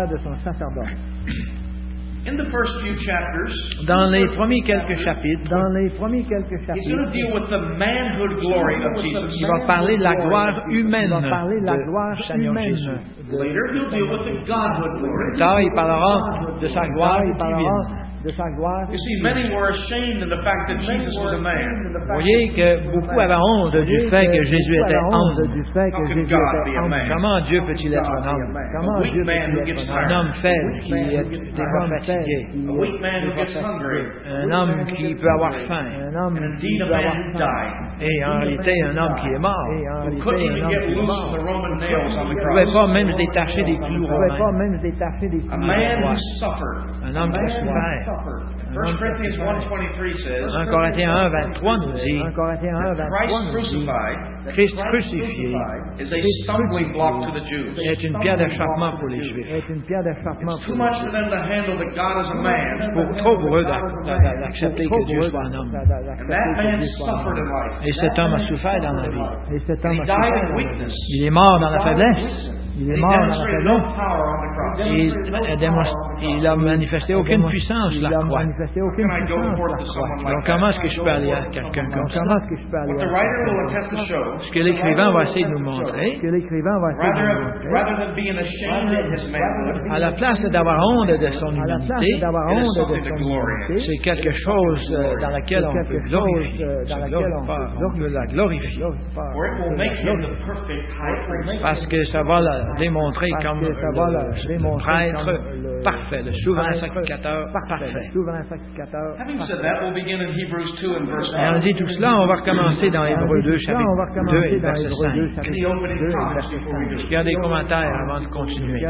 In the first few chapters, Dans les premiers quelques chapitres, he's going to deal with the manhood glory of Jesus. il va parler de la gloire humaine du Seigneur Jésus. Later, he'll deal with the godhood glory. Plus tard, il parlera de sa gloire divine. You see, many were ashamed of the fact that Jesus was a man. Vous voyez que beaucoup avaient honte du fait que Jésus était homme. How could God be a man? Comment Dieu peut-il être un homme? A weak man who gets Un tired. homme faible qui est des fois fatigué. A weak man who gets hungry. Un homme qui peut avoir faim. And indeed, a man who died. Et en réalité, un homme qui est mort. Who couldn't even get loose from the Roman nails on the Il ne pouvait cross. pas même se détacher des clous romains. A man who suffered. Un homme qui a souffert. 1 Corinthians 1:23 says, 1 Corinthiens 1, 23 nous dit Christ crucified Christ crucifié is a stumbling block to the Jews. est une pierre d'achoppement pour les Juifs. It's too much for them to handle that God is a man. Trop pour eux d'accepter que Dieu soit un homme. And that man suffered in life. Et cet homme a souffert dans la vie. And he died in weakness. Il est mort dans la faiblesse. He demonstrated no power on the cross. Il a manifesté aucune puissance sur la croix. How can I go forth to someone Donc like comment that? est-ce que je peux aller à quelqu'un comme ça? What the writer will attempt to show, Ce que l'écrivain va essayer de nous montrer, rather than being ashamed of his manhood, à la place d'avoir honte de son humanité, it is something to glory in. c'est quelque chose dans laquelle on peut glorifier. On peut la glorifier. For it will make him the perfect high priest. Parce que ça va la démontrer comme le prêtre parfait, le souverain sacrificateur parfait. Having said that, we'll begin in Hebrews 2 and verse Et on 5. dit tout cela, on va recommencer dans Hébreux 2, chapitre 2 et verset 5. Any opening comments before we do? Est-ce qu'il y a des commentaires avant de continuer?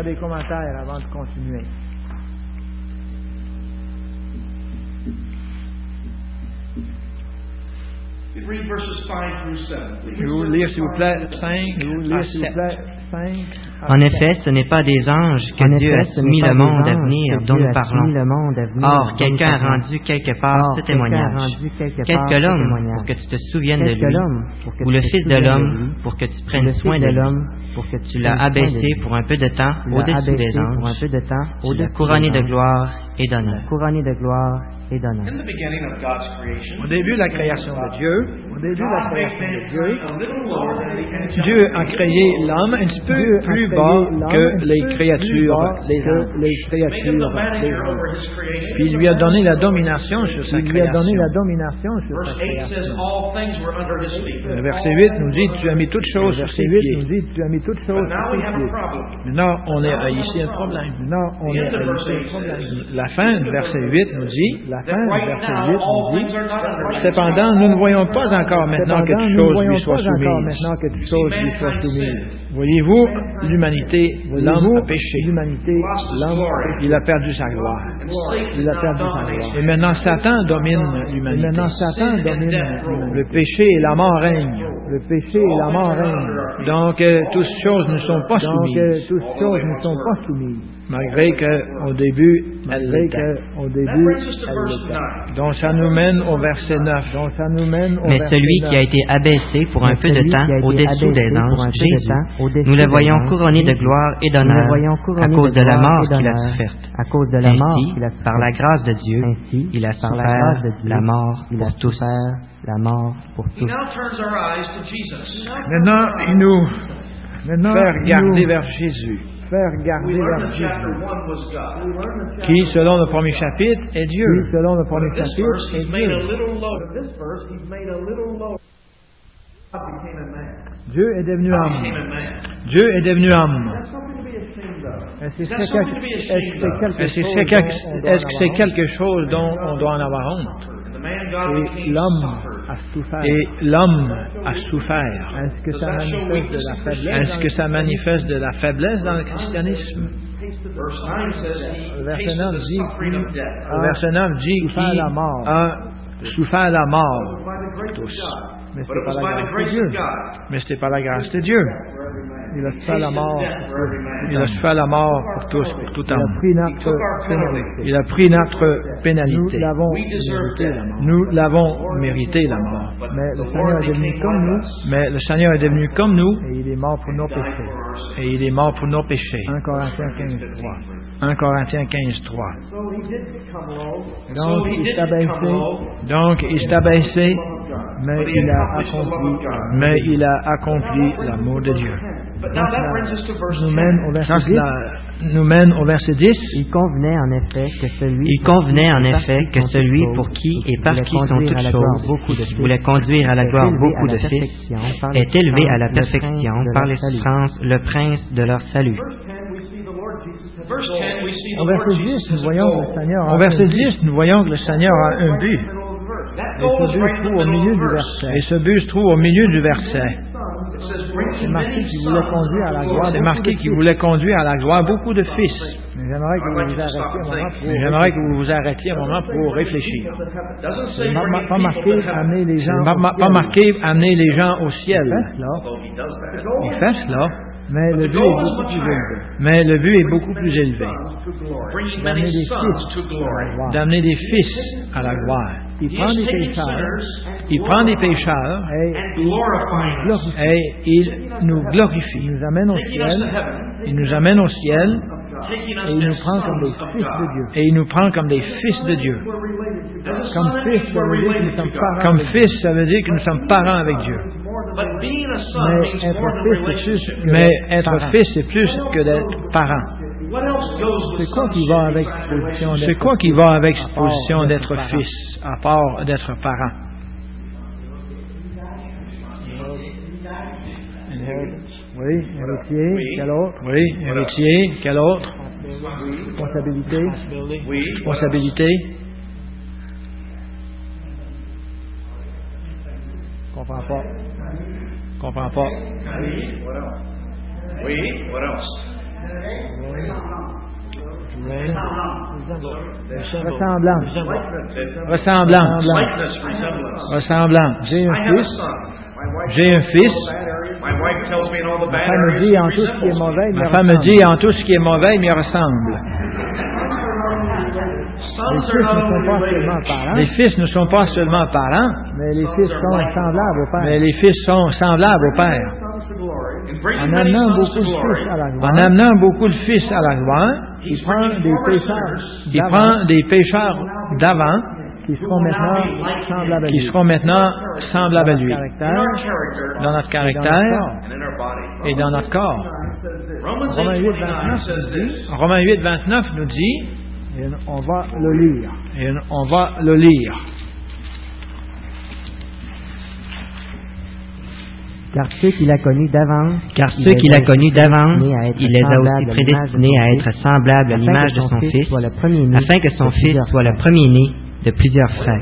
You read verses 5 through 7, Je please. vais vous lire, s'il vous plaît, 5 à 7. En effet, ce n'est pas des anges que Dieu a soumis le monde à venir dont nous parlons. Or, quelqu'un a rendu quelque part ce témoignage. Quel que l'homme, pour que tu te souviennes de lui, ou le Fils de l'homme, pour que tu prennes soin de lui. Tu l'as abaissé pour un peu de temps au-dessus des anges. Tu l'as couronné de gloire et d'honneur. In the beginning of God's creation, Au début de la création de Dieu, God made mankind a little lower than the angels. Dieu a créé l'homme un petit peu plus bas que les créatures, les anges. Made him the manager over his creation. Puis il lui a donné la domination sur sa création. Verse 8 says all things were under his feet. Le verset 8 nous dit, tu as mis toutes choses sur ses pieds. But now we have a problem. Maintenant, on a ici un problème. The end of verse 8 says La fin du verset 8 nous dit, that right now all things are not under his feet. cependant, nous ne voyons pas encore maintenant que toutes choses lui soient soumises. See, mankind sinned. Voyez-vous, l'humanité, l'homme a péché. Il a perdu sa gloire. Et maintenant, Satan domine l'humanité. Le péché et la mort règnent. Donc, toutes choses ne sont pas soumises. Malgré qu'au début, elle l'était. Donc, ça nous mène au verset 9. Mais celui qui a été abaissé pour un peu de temps au-dessous des anges, Jésus, nous le voyons couronné de gloire et d'honneur à cause de la mort qu'il a soufferte. Ainsi, par la grâce de Dieu, il a souffert la mort pour tous. Maintenant, il nous fait regarder vers Jésus. Qui, selon le premier chapitre, est Dieu. Dieu est devenu homme. Est-ce que c'est quelque chose dont on doit en avoir honte? Et l'homme a souffert. Est-ce que ça manifeste de la faiblesse dans le christianisme? Le verset 9 dit qu'il a souffert la mort pour tous. Mais ce n'était pas la grâce de Dieu. Il a souffert la mort pour tous, pour tout homme. Il a pris notre pénalité. Nous l'avons mérité, la mort. Mais le Seigneur est devenu comme nous. Et il est mort pour nos péchés. 1 Corinthiens 15:3. Donc, il s'est abaissé, mais il a accompli l'amour de Dieu. Nous mène au verset 10. Il convenait en effet que celui pour qui et par qui sont toutes choses voulait conduire à la gloire beaucoup de fils est élevé à la perfection par les souffrances, le prince de leur salut. Au verset 10, nous voyons que le Seigneur a un but. Et ce but se trouve au milieu du verset. C'est marqué qu'il voulait conduire à la gloire beaucoup de fils. J'aimerais que vous vous arrêtiez un moment pour réfléchir. C'est pas marqué amener les gens au ciel. Il fait cela. Mais le but est beaucoup plus élevé. D'amener des fils à la gloire. Il prend des pécheurs et il nous glorifie. Il nous amène au ciel et il nous prend comme des fils de Dieu. Comme fils, ça veut dire que nous sommes parents avec Dieu. Mais être fils, c'est plus que d'être parent. C'est quoi qui va avec cette position d'être fils, à part d'être parent? Oui, héritier, quel autre? Responsabilité. Comprends pas. Ressemblant. J'ai un fils. Ma femme me dit en tout ce qui est mauvais, il me ressemble. Les fils ne sont pas seulement parents, mais les fils sont semblables au Père. En amenant beaucoup de fils à la gloire, il prend des pécheurs d'avant qui seront maintenant semblables à lui, dans notre caractère et dans notre corps. Romains 8:29 nous dit, et on va le lire. Car ceux qu'il a connus d'avance, il les a aussi prédestinés à être semblables à l'image de son Fils, afin que son Fils soit le premier-né de plusieurs frères.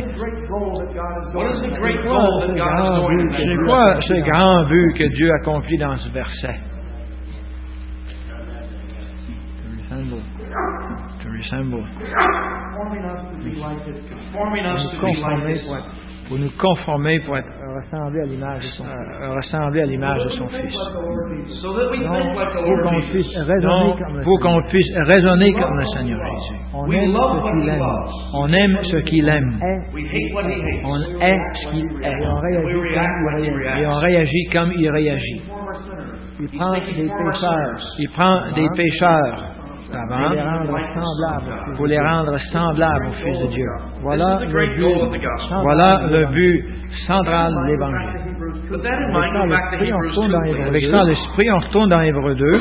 C'est quoi ce grand but que Dieu accomplit dans ce verset? symbole. Forming us to be like His Son. Pour nous conformer, pour être ressembler à l'image de son Fils. So that we think like the Pour Lord qu'on Jesus. puisse raisonner comme le pour qu'on puisse raisonner comme le Seigneur Jésus. On We aime love ce what qu'il He aime. loves. On aime ce qu'il aime. We hate what He hates. On est ce qu'il est. Et on réagit We comme react when He il réagit. Et on réagit comme il réagit. Il prend des pécheurs Il prend des pécheurs pour avant les rendre semblables au Fils pour les rendre semblables au Fils de Dieu. Voilà This is the le great goal of the but gospel. Voilà le but central de l'Évangile. With that in mind, go back to l'esprit, on Hebrews 2. retourne dans please. Hébreux. Avec ça, l'Esprit, on retourne dans Hébreux 2.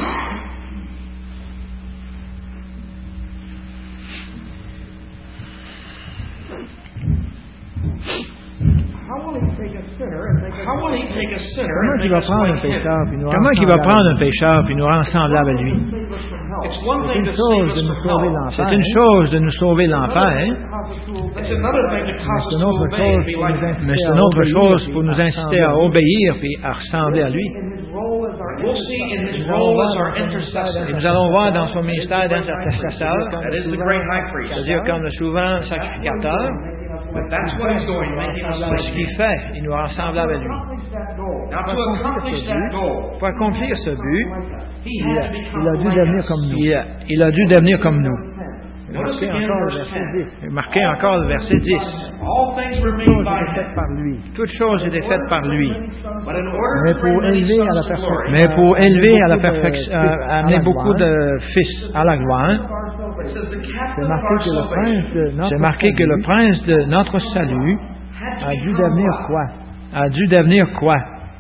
How will He take a sinner Comment and il make va us prendre un like Him? pécheur puis nous Comment rendre il va semblables? prendre un pécheur puis nous rendre semblables à lui? It's one C'est thing une to chose save de us nous from sauver hell. l'enfer. C'est une chose de nous sauver l'enfer, hein? It's another thing to cause C'est us une to autre obey and chose be pour like nous Him. Mais inciter c'est à une autre obéir chose puis pour nous inciter à obéir puis à ressembler à lui. We'll see in His role as our intercessor. Et nous allons voir dans son ministère d'intercesseur, That is the great high priest. c'est-à-dire comme le souverain sacrificateur, But that's what He's doing, making us c'est like ce Him. qu'il fait, il nous rend semblables à lui. Now, to accomplish that goal, Pour accomplir ce but, He had to become Il a dû like devenir us. comme nous. il a dû devenir comme nous. Notice Marquez again encore le verse verset 10. 10. Et marquez encore le verset 10. All things were made Chose by était faite Him. par lui. Toutes choses étaient faites par lui. But in order Mais to pour bring many élever à la sons to glory, Mais pour élever à la beaucoup de perfection, fils à amener la beaucoup gloire. de fils à la gloire, it says the C'est captain of marqué our que le salvation prince de notre c'est marqué que le salut prince de notre salut had to a dû become devenir what? quoi? a dû devenir quoi?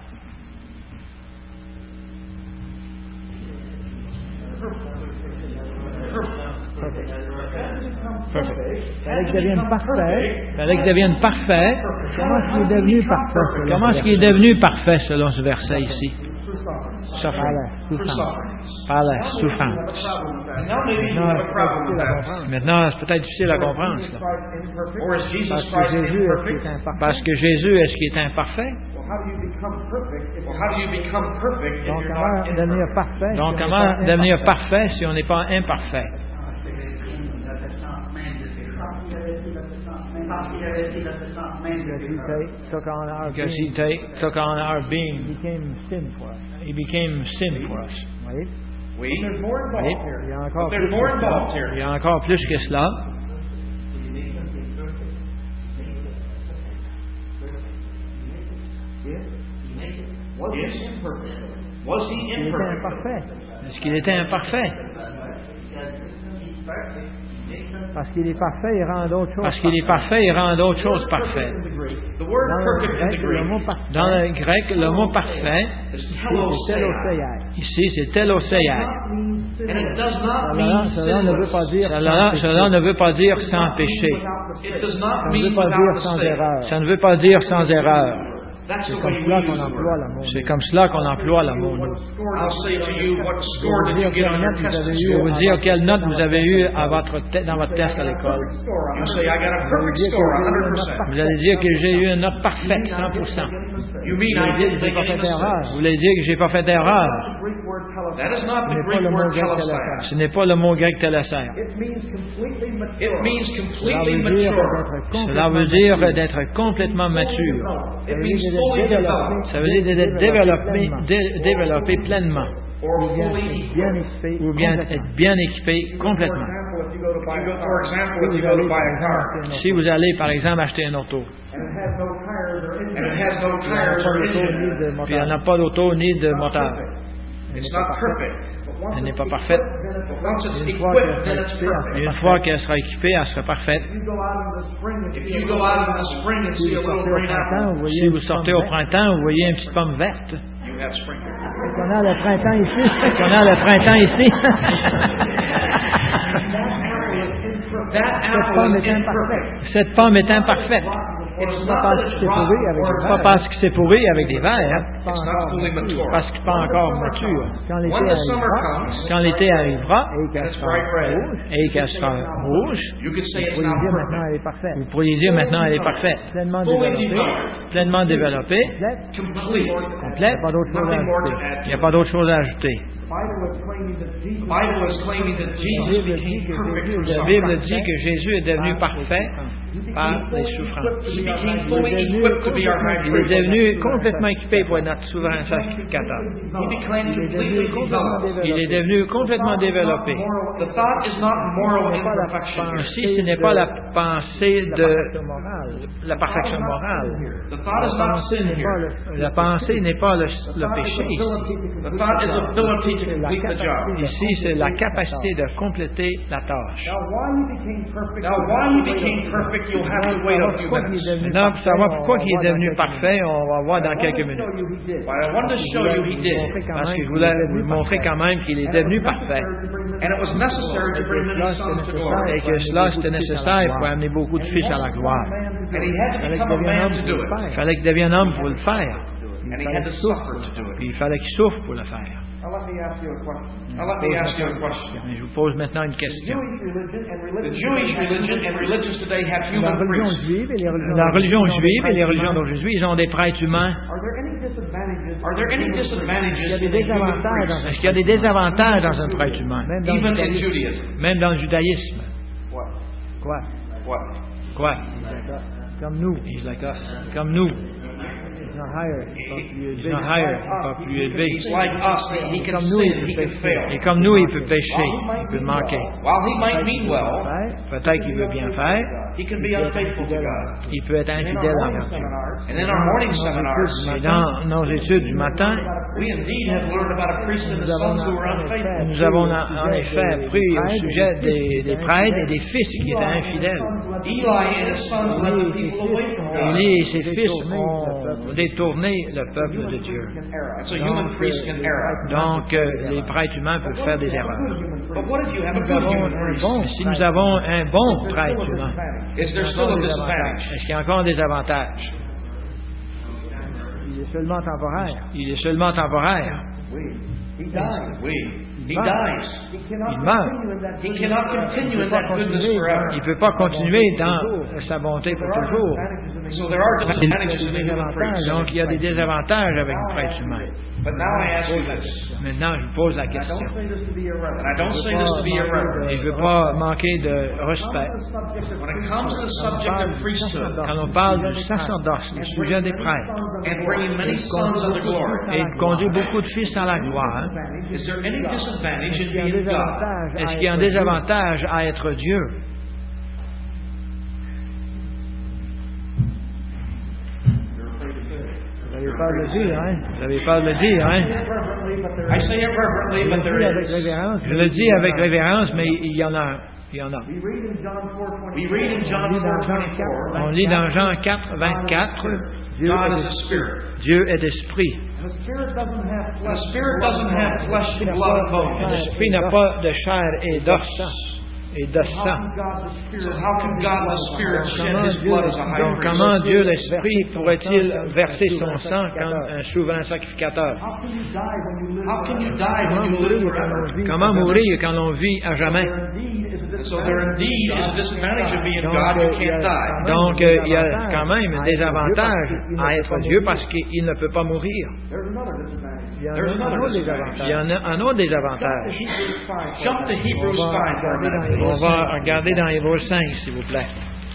Fallait qu'il devienne parfait. Il fallait qu'il devienne parfait. Comment est-ce qu'il est devenu parfait? selon Comment est-ce qu'il est devenu parfait selon ce verset ici? Par Suffering. la souffrance. Par la souffrance. Now maybe you have a problem with that. Maintenant, c'est peut-être difficile à comprendre, ça. Or is Jesus Parce que Christ Jésus est ce qui imperfect? est imparfait. Parce que Jésus, est-ce qu'il est imparfait? Well, how do you become perfect if Donc, you're comment not devenir imperfect? parfait? si Donc, on n'est comment pas devenir imparfait? parfait si on n'est pas imparfait? Took on our Because being, he took on our being. became sin for us. He became sin for us. Oui. We? There's more involved here. Il y a encore But plus there's more que ça. involved Il here. y a encore plus que cela. Was he imperfect? Was he Il était imperfect? imparfait. Est-ce qu'il était imparfait? Parce qu'il est parfait, il rend d'autres choses. Parce qu'il est parfait, il rend d'autres choses parfaites. The word Dans le perfect in the grec, le mot Greek parfait, Dans le grec, le mot parfait, is c'est telos. télocéiaire. ici, c'est teloseiai. And it does not Cela mean cela ne veut pas sinless. dire Cela ne veut pas dire sans péché. It does not ça ne mean veut pas dire without sans mistake. erreur. Ça ne veut pas dire sans erreur. That's C'est the comme way we cela use qu'on the emploie word. le mot. C'est comme cela qu'on emploie le mot nous. I'll say to you, what score did you get on your test? Je vais vous dire quelle note vous avez eue à dans votre test à l'école. You say, I got a perfect score, 100%. Vous allez dire que j'ai eu une note parfaite, 100%. You mean I didn't J'ai make pas any fait d'erreur. mistakes? Vous voulez dire que j'ai pas fait d'erreur. That is not the Ce n'est pas Greek le mot word grec telesai. Ce n'est pas le mot grec telesser. It means Cela completely veut dire mature. d'être Cela veut complètement dire mature. d'être complètement mature. It means fully developed Ça veut dire d'être développé pleinement. or Bien, fully bien equipped. équipé, Ou bien complètement. être bien équipé complètement. For example, if Vous you go allez, to buy par a car exemple, Si vous allez, par exemple, acheter un auto, and it has no tires or pas d'auto engine, ni de puis elle moteur. n'a pas d'auto ni de moteur, it's not perfect. elle n'est pas parfaite. But once it's Une fois equipped, qu'elle then sera it's équipée, perfect. Une fois qu'elle sera équipée, elle sera parfaite. If you go out in the spring and see a little Sortez au green printemps, apple, vous voyez Si une vous petite sortez pomme au verte. printemps, vous voyez une petite pomme verte. you have spring. On a le printemps ici. On a le printemps ici. That Cette apple pomme is est imperfect. imparfaite. Cette pomme est imparfaite. It's Pas not parce that qu'il it's s'est rotten pourri avec or des it's Pas vers. parce qu'il s'est pourri avec des vers, Pas not encore fully mature. mature. parce qu'il n'est pas encore mature. Quand When l'été the summer arrivera comes Quand l'été arrivera et qu'elle it's sera bright red, rouge, et qu'elle sera rouge, you could say vous it's pourriez not dire perfect. maintenant elle est parfaite. vous pourriez dire maintenant elle est parfaite, Pleinement Fully développée, developed, pleinement développée, complète. complete, complète. Pas d'autre chose à nothing more to ajouter. add Il n'y to a pas d'autre chose à ajouter. it. The Bible is claiming that Jesus became perfect through La Bible dit que Jésus est devenu parfait par les souffrances. He became fully equipped to be our high Il est priest. devenu complètement équipé pour être notre souverain sacrificateur. He became completely developed. Il est devenu complètement développé. The thought is not moral imperfection. Ici, ce n'est pas la pensée de la perfection morale. The thought is not sin here. La pensée n'est pas le péché. The thought is ability to complete the job. Ici, c'est la capacité de compléter la tâche. Now, why he became perfect, you'll have to wait a few minutes. Maintenant, pour savoir pourquoi il est devenu parfait, on va voir dans quelques minutes. But I wanted to show you he did. Parce que je voulais vous montrer quand même qu'il est devenu parfait. And it was necessary to bring many sons to glory. Et que cela, c'était nécessaire pour amener beaucoup de fils à la gloire. And he had to become a man to do it. Il fallait qu'il devienne homme pour le faire. And he had to suffer to do it. Puis il fallait qu'il souffre pour le faire. Now let me ask you a question. Mais je vous pose maintenant une question. The Jewish religion and religions today have La human religion priests. juive et les religions d'aujourd'hui, ils ont des prêtres humains. Are there any disadvantages Il y a des in the human désavantages. priest? Est-ce qu'il y a des désavantages dans un prêtre humain? Even in Judaism. Même dans le judaïsme. What? Quoi? What? Quoi? Comme nous. He's like us. Comme nous. He's not higher. He's not higher. Pas plus élevé. He's like us. He can sin. He can fail. Et comme nous, il peut pécher. Il peut manquer. While he might mean well, Peut-être qu'il veut bien faire. he can be unfaithful to God. Il peut être infidèle envers Dieu. And in our morning seminars, Et dans nos études du matin, we indeed have learned about a priest and his sons who were unfaithful. nous avons en effet appris au sujet des prêtres et des fils qui étaient infidèles. Eli and his sons led the people away from God. Élie et ses fils ont détourné le peuple de Dieu. And so human priests can err. Donc, les prêtres humains peuvent faire des erreurs. But what if you have a good human priest? Mais si nous avons un bon prêtre humain, Is there still a disadvantage? est-ce qu'il y a encore des avantages? Il est seulement temporaire. Il est seulement temporaire. He dies. Il meurt. He cannot continue in that goodness forever. Il ne peut pas continuer dans sa bonté pour toujours. So there are disadvantages in the human priest. Donc, il y a des désavantages avec le prêtre humain. But now I ask you this. Maintenant, je vous pose la question. And I don't say this to be irreverent. Et je ne veux pas manquer de respect. When it comes to the subject of priesthood Quand on parle du sacerdoce, le sujet des prêtres, and bringing many sons unto glory, et de conduire beaucoup de fils à la gloire, is there any disadvantage in being God? est-ce qu'il y a un désavantage à être Dieu? Vous n'avez pas le dire, hein? Vous n'avez pas à le dire, hein? I say it reverently, but there avec is. révérence. Je le dis avec révérence, mais il y en a. Il y en a. We read in John 4:24, On lit dans Jean 4, 24, God is a spirit. Dieu est esprit. The spirit doesn't have flesh and blood and bones. L'esprit n'a pas de chair et d'os et de sang. So how can God the Spirit shed His blood as a high Donc, priest? comment Dieu l'Esprit pourrait-il verser son sang comme un souverain sacrificateur? How can you die when you live forever? Comment mourir quand on vit à jamais? So there indeed is a disadvantage of being God. You can't die. Donc, il y a quand même des avantages à être Dieu parce qu'il ne peut pas mourir. There's another disadvantage. Il y en a un autre désavantage. Jump to Hebrews 5 for a minute. On va regarder dans Hébreux 5, s'il vous plaît.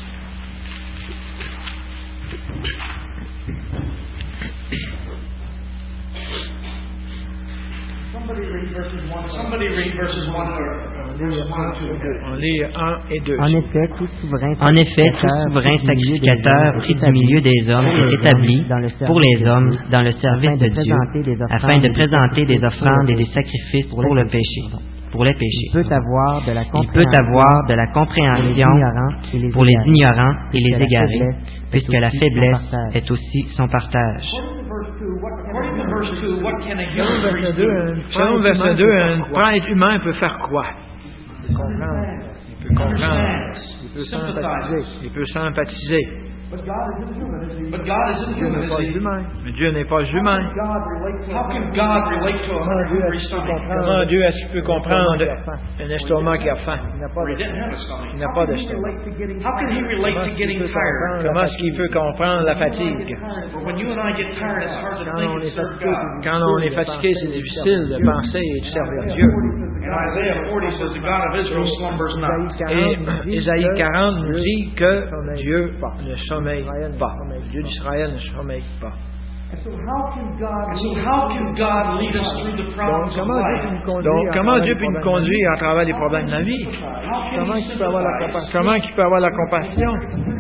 Somebody read verses 1 to 2. On lit 1 et 2. En effet, tout souverain sacrificateur pris du milieu des hommes est établi pour les hommes dans le service de Dieu, afin de présenter des offrandes et des sacrifices pour le péché. Pour les péchés. Il peut avoir de la compréhension pour les ignorants et les égarés, puisque la faiblesse est aussi son partage. According to verse 2, what can a human priest do? Selon verset 2, un prêtre humain peut faire quoi? Comprendre. Il peut comprendre. Il peut sympathiser. Il peut sympathiser. But God isn't human, is He? Mais Dieu n'est pas humain. How can God relate to a hungry stomach? Comment Dieu est-ce qu'il peut comprendre un estomac qui a faim? He didn't have a stomach. Il n'a pas d'estomac. How can He relate to getting tired? Comment est-ce qu'il peut comprendre la fatigue? When you and I get tired, it's hard to think and serve God. Quand on est fatigué, c'est difficile de penser et de servir Dieu. And Isaiah 40 says the God of Israel slumbers not. Et Isaïe 40 nous dit que Dieu ne sommeille pas. Dieu d'Israël ne sommeille pas. And so how can God lead us through the problems of life? Donc, comment Dieu peut nous conduire à travers les problèmes de la vie? Comment il peut avoir la compassion?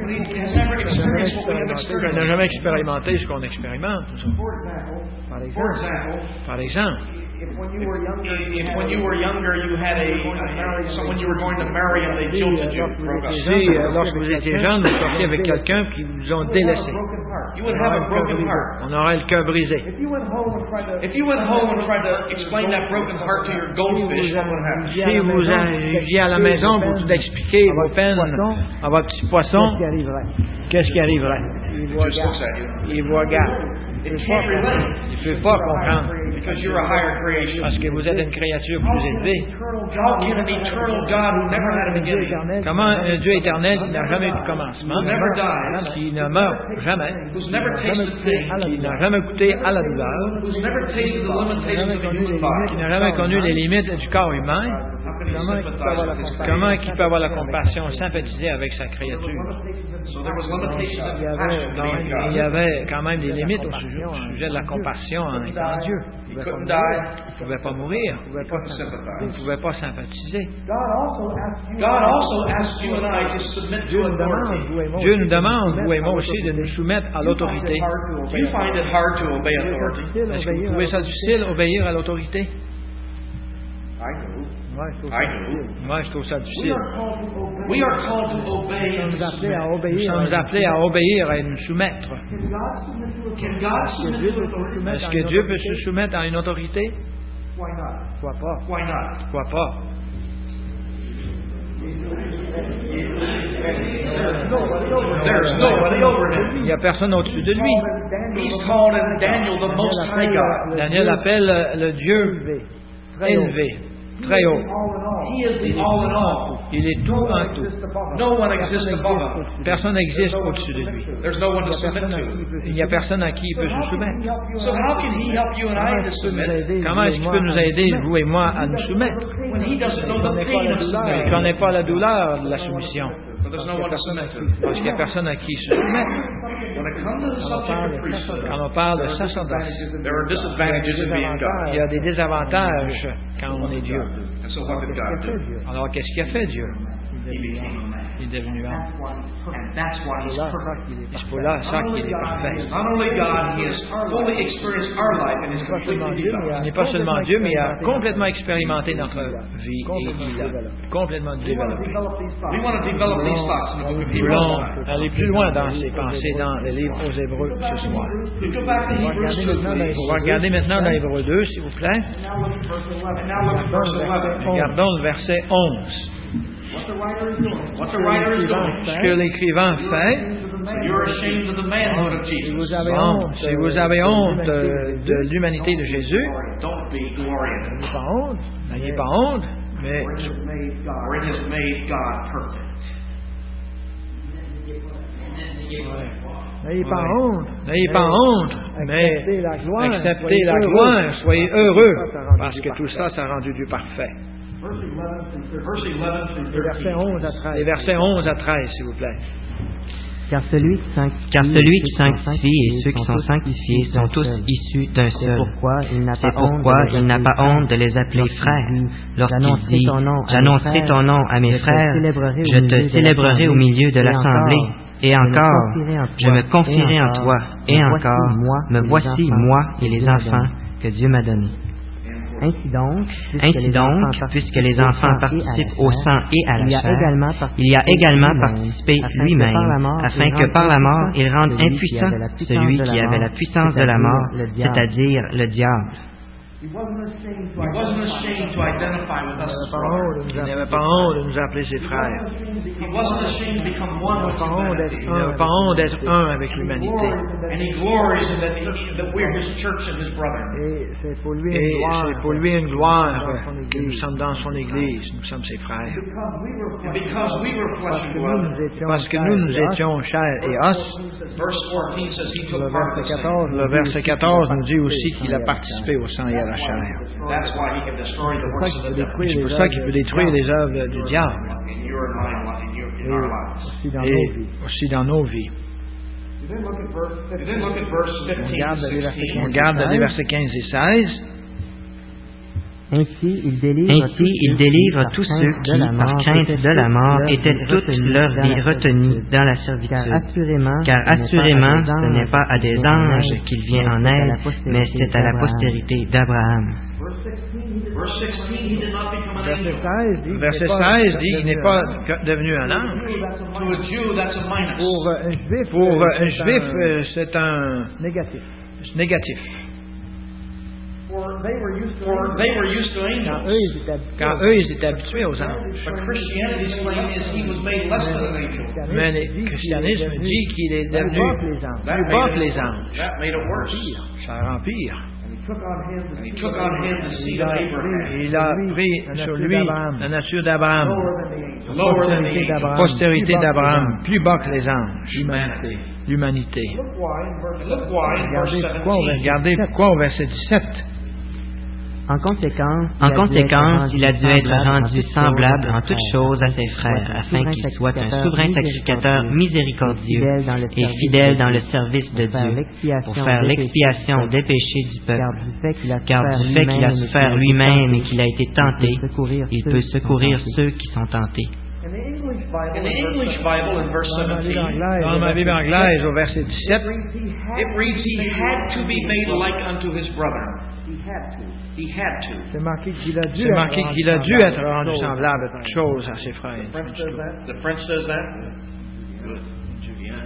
Il n'a jamais expérimenté ce qu'on expérimente. Par exemple, if when you were younger you had someone you were going to marry and they jilted you, si lorsque vous étiez jeune, vous sortiez avec quelqu'un qui vous ont délaissé, you would have a broken heart. On aurait le cœur brisé. If you went home and tried to explain that broken heart to your goldfish, what would happen? Si vous alliez à la maison pour tout expliquer vos peines à votre petit poisson, qu'est-ce qui arriverait? Il vous regarde. Il ne peut pas comprendre. Because you're a higher creation. Parce que vous êtes une créature plus élevée. How can an eternal God who never had a beginning, comment un Dieu éternel qui n'a jamais eu de commencement, who never dies, qui ne meurt jamais, who's never tasted pain, qui n'a jamais goûté à la douleur, who's never tasted the limitations of a human body, qui n'a jamais connu les limites du corps humain, comment il peut avoir la compassion, sympathiser avec sa créature? Il y avait quand même des limites au sujet de la compassion en étant Dieu. Il ne pouvait pas mourir. Il ne pouvait pas sympathiser. Dieu nous demande, vous et moi aussi, de nous soumettre à l'autorité. Est-ce que vous trouvez ça difficile, obéir à l'autorité? Moi, je trouve ça difficile. Nous sommes appelés à obéir et nous soumettre. Est-ce que Dieu peut se soumettre à une autorité? Pourquoi pas? Il n'y a personne au-dessus de lui. Daniel appelle le Dieu élevé, très haut. Il est tout en tout. Personne n'existe au-dessus de lui. Il n'y a personne à qui il peut se soumettre. Comment est-ce qu'il peut nous aider, vous et moi, à nous soumettre? Il ne connaît pas la douleur de la soumission. Parce qu'il n'y a personne à qui se soumettre. Quand on parle de sacerdoce, il y a des désavantages quand on est Dieu. Alors, qu'est-ce qu'il a fait, Dieu? Il est devenu homme. C'est pour ça qu'il est parfait. Il n'est pas seulement Dieu, mais il a complètement expérimenté notre vie et il a complètement développé. Nous voulons aller plus loin dans ces pensées dans le livre aux Hébreux ce soir. On va regarder maintenant dans Hébreux 2, s'il vous plaît. Regardons le verset 11. Ce que l'écrivain fait, si vous avez honte de l'humanité de Jésus, n'ayez pas honte, mais n'ayez pas honte, mais acceptez la gloire, soyez heureux, parce que tout ça, ça a rendu Dieu parfait. Les versets 11 à 13, s'il vous plaît. Car celui qui sanctifie et ceux qui sont sanctifiés sont tous issus d'un seul. C'est pourquoi il n'a pas honte de les appeler frères. Lorsqu'il dit « J'annoncerai ton nom à mes frères, je te célébrerai au milieu de l'assemblée. Et encore, je me confierai en toi. Et encore, me voici, moi et les enfants que Dieu m'a donnés. » Ainsi donc, puisque les enfants participent au sang et à la chair, il y a également participé lui-même, afin que par la mort, il rende impuissant celui qui avait la puissance de la mort, c'est-à-dire le diable. He wasn't ashamed to identify with us as brothers. Il n'avait pas honte de nous appeler ses frères. He wasn't ashamed to become one with humanity. Il n'avait pas honte d'être un avec l'humanité. And he glories in that we're his church and his brother. Et c'est pour lui une gloire que nous sommes dans son Église, nous sommes ses frères. And because we were flesh and blood. Parce que nous étions chair et os. Verse 14 says he took part in the same. Le verset 14 nous dit aussi qu'il a participé au sang et à la chair. That's why he can destroy the works of the devil. C'est pour ça qu'il peut détruire les œuvres du diable. In your and my in our lives. Et aussi dans nos vies. Then look at verse 15 and 16. On regarde les versets 15 et 16. Ainsi, il délivre tous ceux qui, par crainte de la mort, étaient toute leur vie retenus dans la servitude. Car assurément, ce n'est pas à des anges qu'il vient en aide, mais c'est à la postérité d'Abraham. Verset 16 dit qu'il n'est pas devenu un ange. Pour un juif, c'est un négatif. They were used to angels. Car eux, ils étaient habitués aux anges. But Christianity's claim is he was made less than an angel. Mais le christianisme dit qu'il est devenu plus bas que les anges. That made it worse. Ça rend pire. And he took on him the seed of Abraham. Il a pris sur lui la nature d'Abraham, Lower than the angels. postérité d'Abraham, plus bas que les anges, l'humanité. Look why in verse 17. Regardez pourquoi au verset 17. En conséquence, il a dû être rendu semblable en toutes choses à ses frères, afin qu'il soit un souverain sacrificateur miséricordieux et fidèle dans le service de Dieu, pour faire l'expiation des péchés du peuple. Car du fait qu'il a souffert lui-même et qu'il a été tenté, il peut secourir ceux qui sont tentés. In the English Bible, in verse 17, Dans ma Bible anglaise, au verset 17, it reads, he had to be made like unto his brother. He had to. c'est marqué qu'il a dû être rendu semblable à toutes choses à ses frères. The French says that? Good. Julien.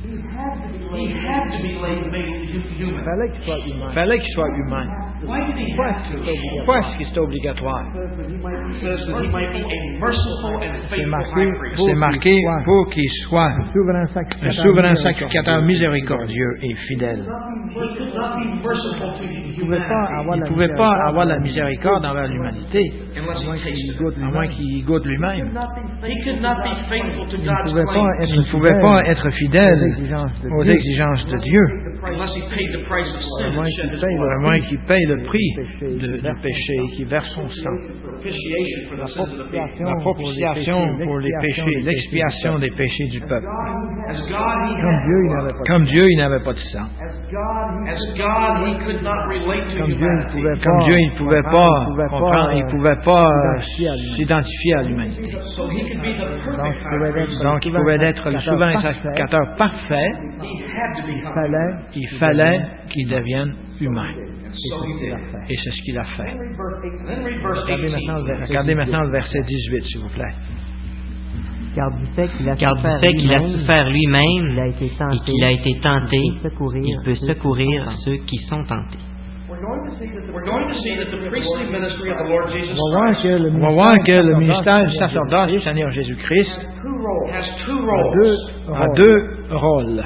He had to be made human. Fallait qu'il soit humain. Why did he have to? Pourquoi est-ce que c'est obligatoire? It says that he might be a merciful and faithful high priest. C'est marqué pour qu'il soit un souverain sacrificateur miséricordieux et fidèle. He could not be merciful to Il humanity ne pouvait pas avoir la miséricorde envers l'humanité, unless he tasted. à moins qu'il goûte lui-même. He could not be faithful to God's Il claims ne pouvait pas être fidèle aux exigences de Dieu, unless he paid the price of sin and shed his blood. à moins qu'il paye le prix du péché et qu'il verse son sang. Propitiation for the sins of the people. La propitiation pour les péchés, l'expiation des péchés du peuple. As God, he had. Comme Dieu, il n'avait pas de sang. As God, he could not relate to humanity. Comme Dieu, il ne pouvait pas comprendre, il ne pouvait pas s'identifier à l'humanité. So he could be the perfect high priest. Donc, il pouvait être le souverain sacrificateur parfait. He had to be humble. Il fallait qu'il devienne humain. So he did. Et c'est ce qu'il a fait. And then read verse 18. Regardez maintenant le verset 18, s'il vous plaît. Car du fait qu'il a souffert lui-même et qu'il a été tenté, il peut secourir ceux qui sont tentés. We're going to see that the priestly ministry of the Lord Jesus On va voir que le ministère du sacerdoce du Seigneur Jésus-Christ has two roles. a deux rôles.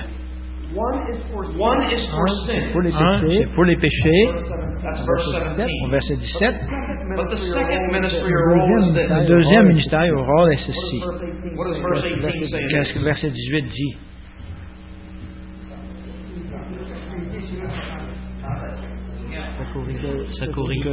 One is for sin. Un, c'est pour les péchés, That's verse 17. au verset 17. But the second ministry or role is Le this. deuxième ministère au rôle est ceci. What does verse 18 say? Qu'est-ce que le verset 18 dit? Secourir.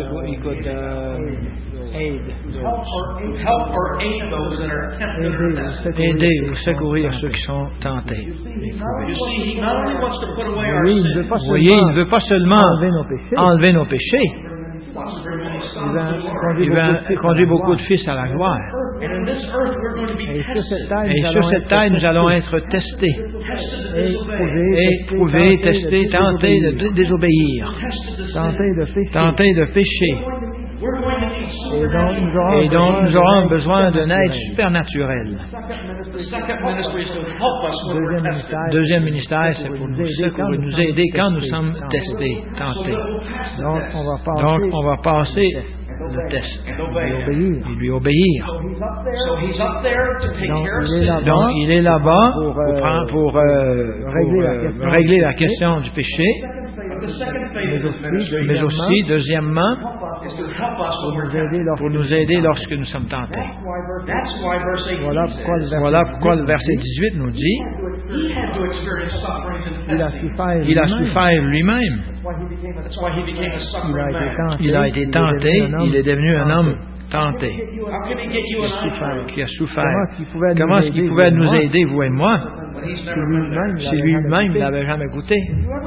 Help or aid those that are tempted or tested. Aider ou secourir ceux qui sont tentés. You see, he not only wants to put away our Oui, sins, vous voyez, il ne veut pas seulement enlever nos péchés, he wants to bring many sons. il va conduire beaucoup de fils à la gloire. And in this earth, we're going to be tested. Et sur cette taille, nous allons être testés, Tested to disobey. éprouvés, testés, tentés de désobéir, tentés de pécher. We're going to need Et donc, nous aurons besoin d'une aide supernaturelle. Deuxième ministère, c'est pour nous aider quand nous sommes testés, tentés. Donc, on va passer le test et lui obéir. Donc, il est là-bas pour régler la question du péché, mais aussi, deuxièmement, pour nous aider lorsque nous sommes tentés. Voilà pourquoi le verset 18 nous dit il a souffert lui-même. Il a été tenté, il est devenu un homme tenté, qui a souffert. Comment est-ce qu'il pouvait nous aider, vous et moi, si lui-même ne l'avait jamais goûté?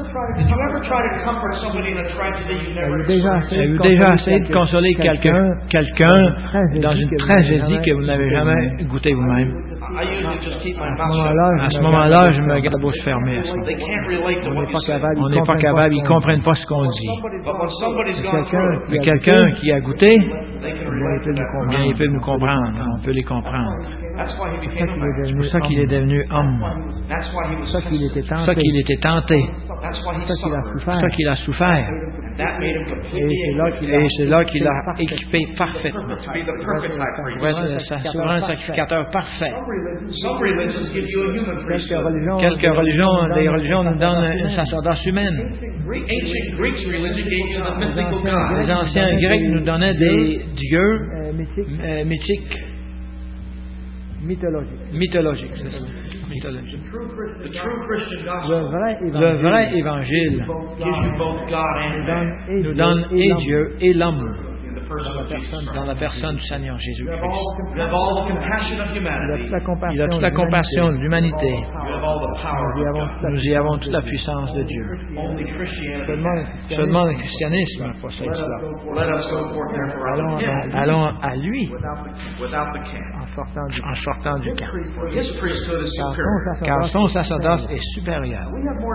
Avez-vous déjà essayé de consoler quelqu'un dans une tragédie que vous n'avez jamais goûté vous-même? À ce moment-là, je me garde la bouche fermée. On n'est pas capable, ils ne comprennent pas ce qu'on dit. Mais quelqu'un qui a goûté, bien, il peut nous comprendre, on peut les comprendre. C'est pour ça qu'il est devenu homme. C'est pour ça qu'il était tenté. C'est pour ça qu'il a souffert. Et c'est là qu'il a équipé parfaitement pour être souverain sacrificateur parfait. Quelques religions, des religions nous donnent une sacerdoce humaine. Les anciens Grecs nous donnaient des dieux mythiques. Mythologique, c'est ça. Mythologique. Le vrai évangile nous donne et Dieu et l'homme dans la personne du Seigneur Jésus-Christ. Il a toute la compassion de l'humanité. Nous y avons toute la puissance de Dieu. Seulement le christianisme possède cela. Allons à lui en sortant du camp. Car son sacerdoce est supérieur.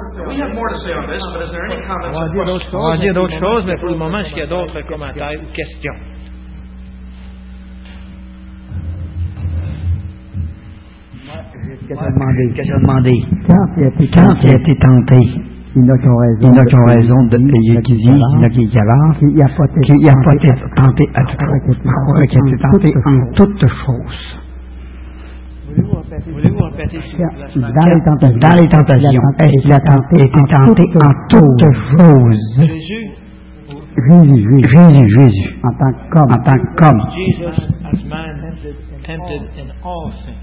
On va dire d'autres choses, mais pour le moment, est-ce qu'il y a d'autres commentaires ou questions? Qu'est-ce qu'il a demandé? Quand il a été tenté, il y en a qui ont raison, qui disent, il y en a qui avancent, qu'il n'a pas été tenté à toute chose, mais qu'il a été tenté en toutes choses. Voulez-vous répéter dans les tentations, est-ce qu'il a été tenté en toutes choses? Jésus, en tant qu'homme. Jesus as man tempted in all things.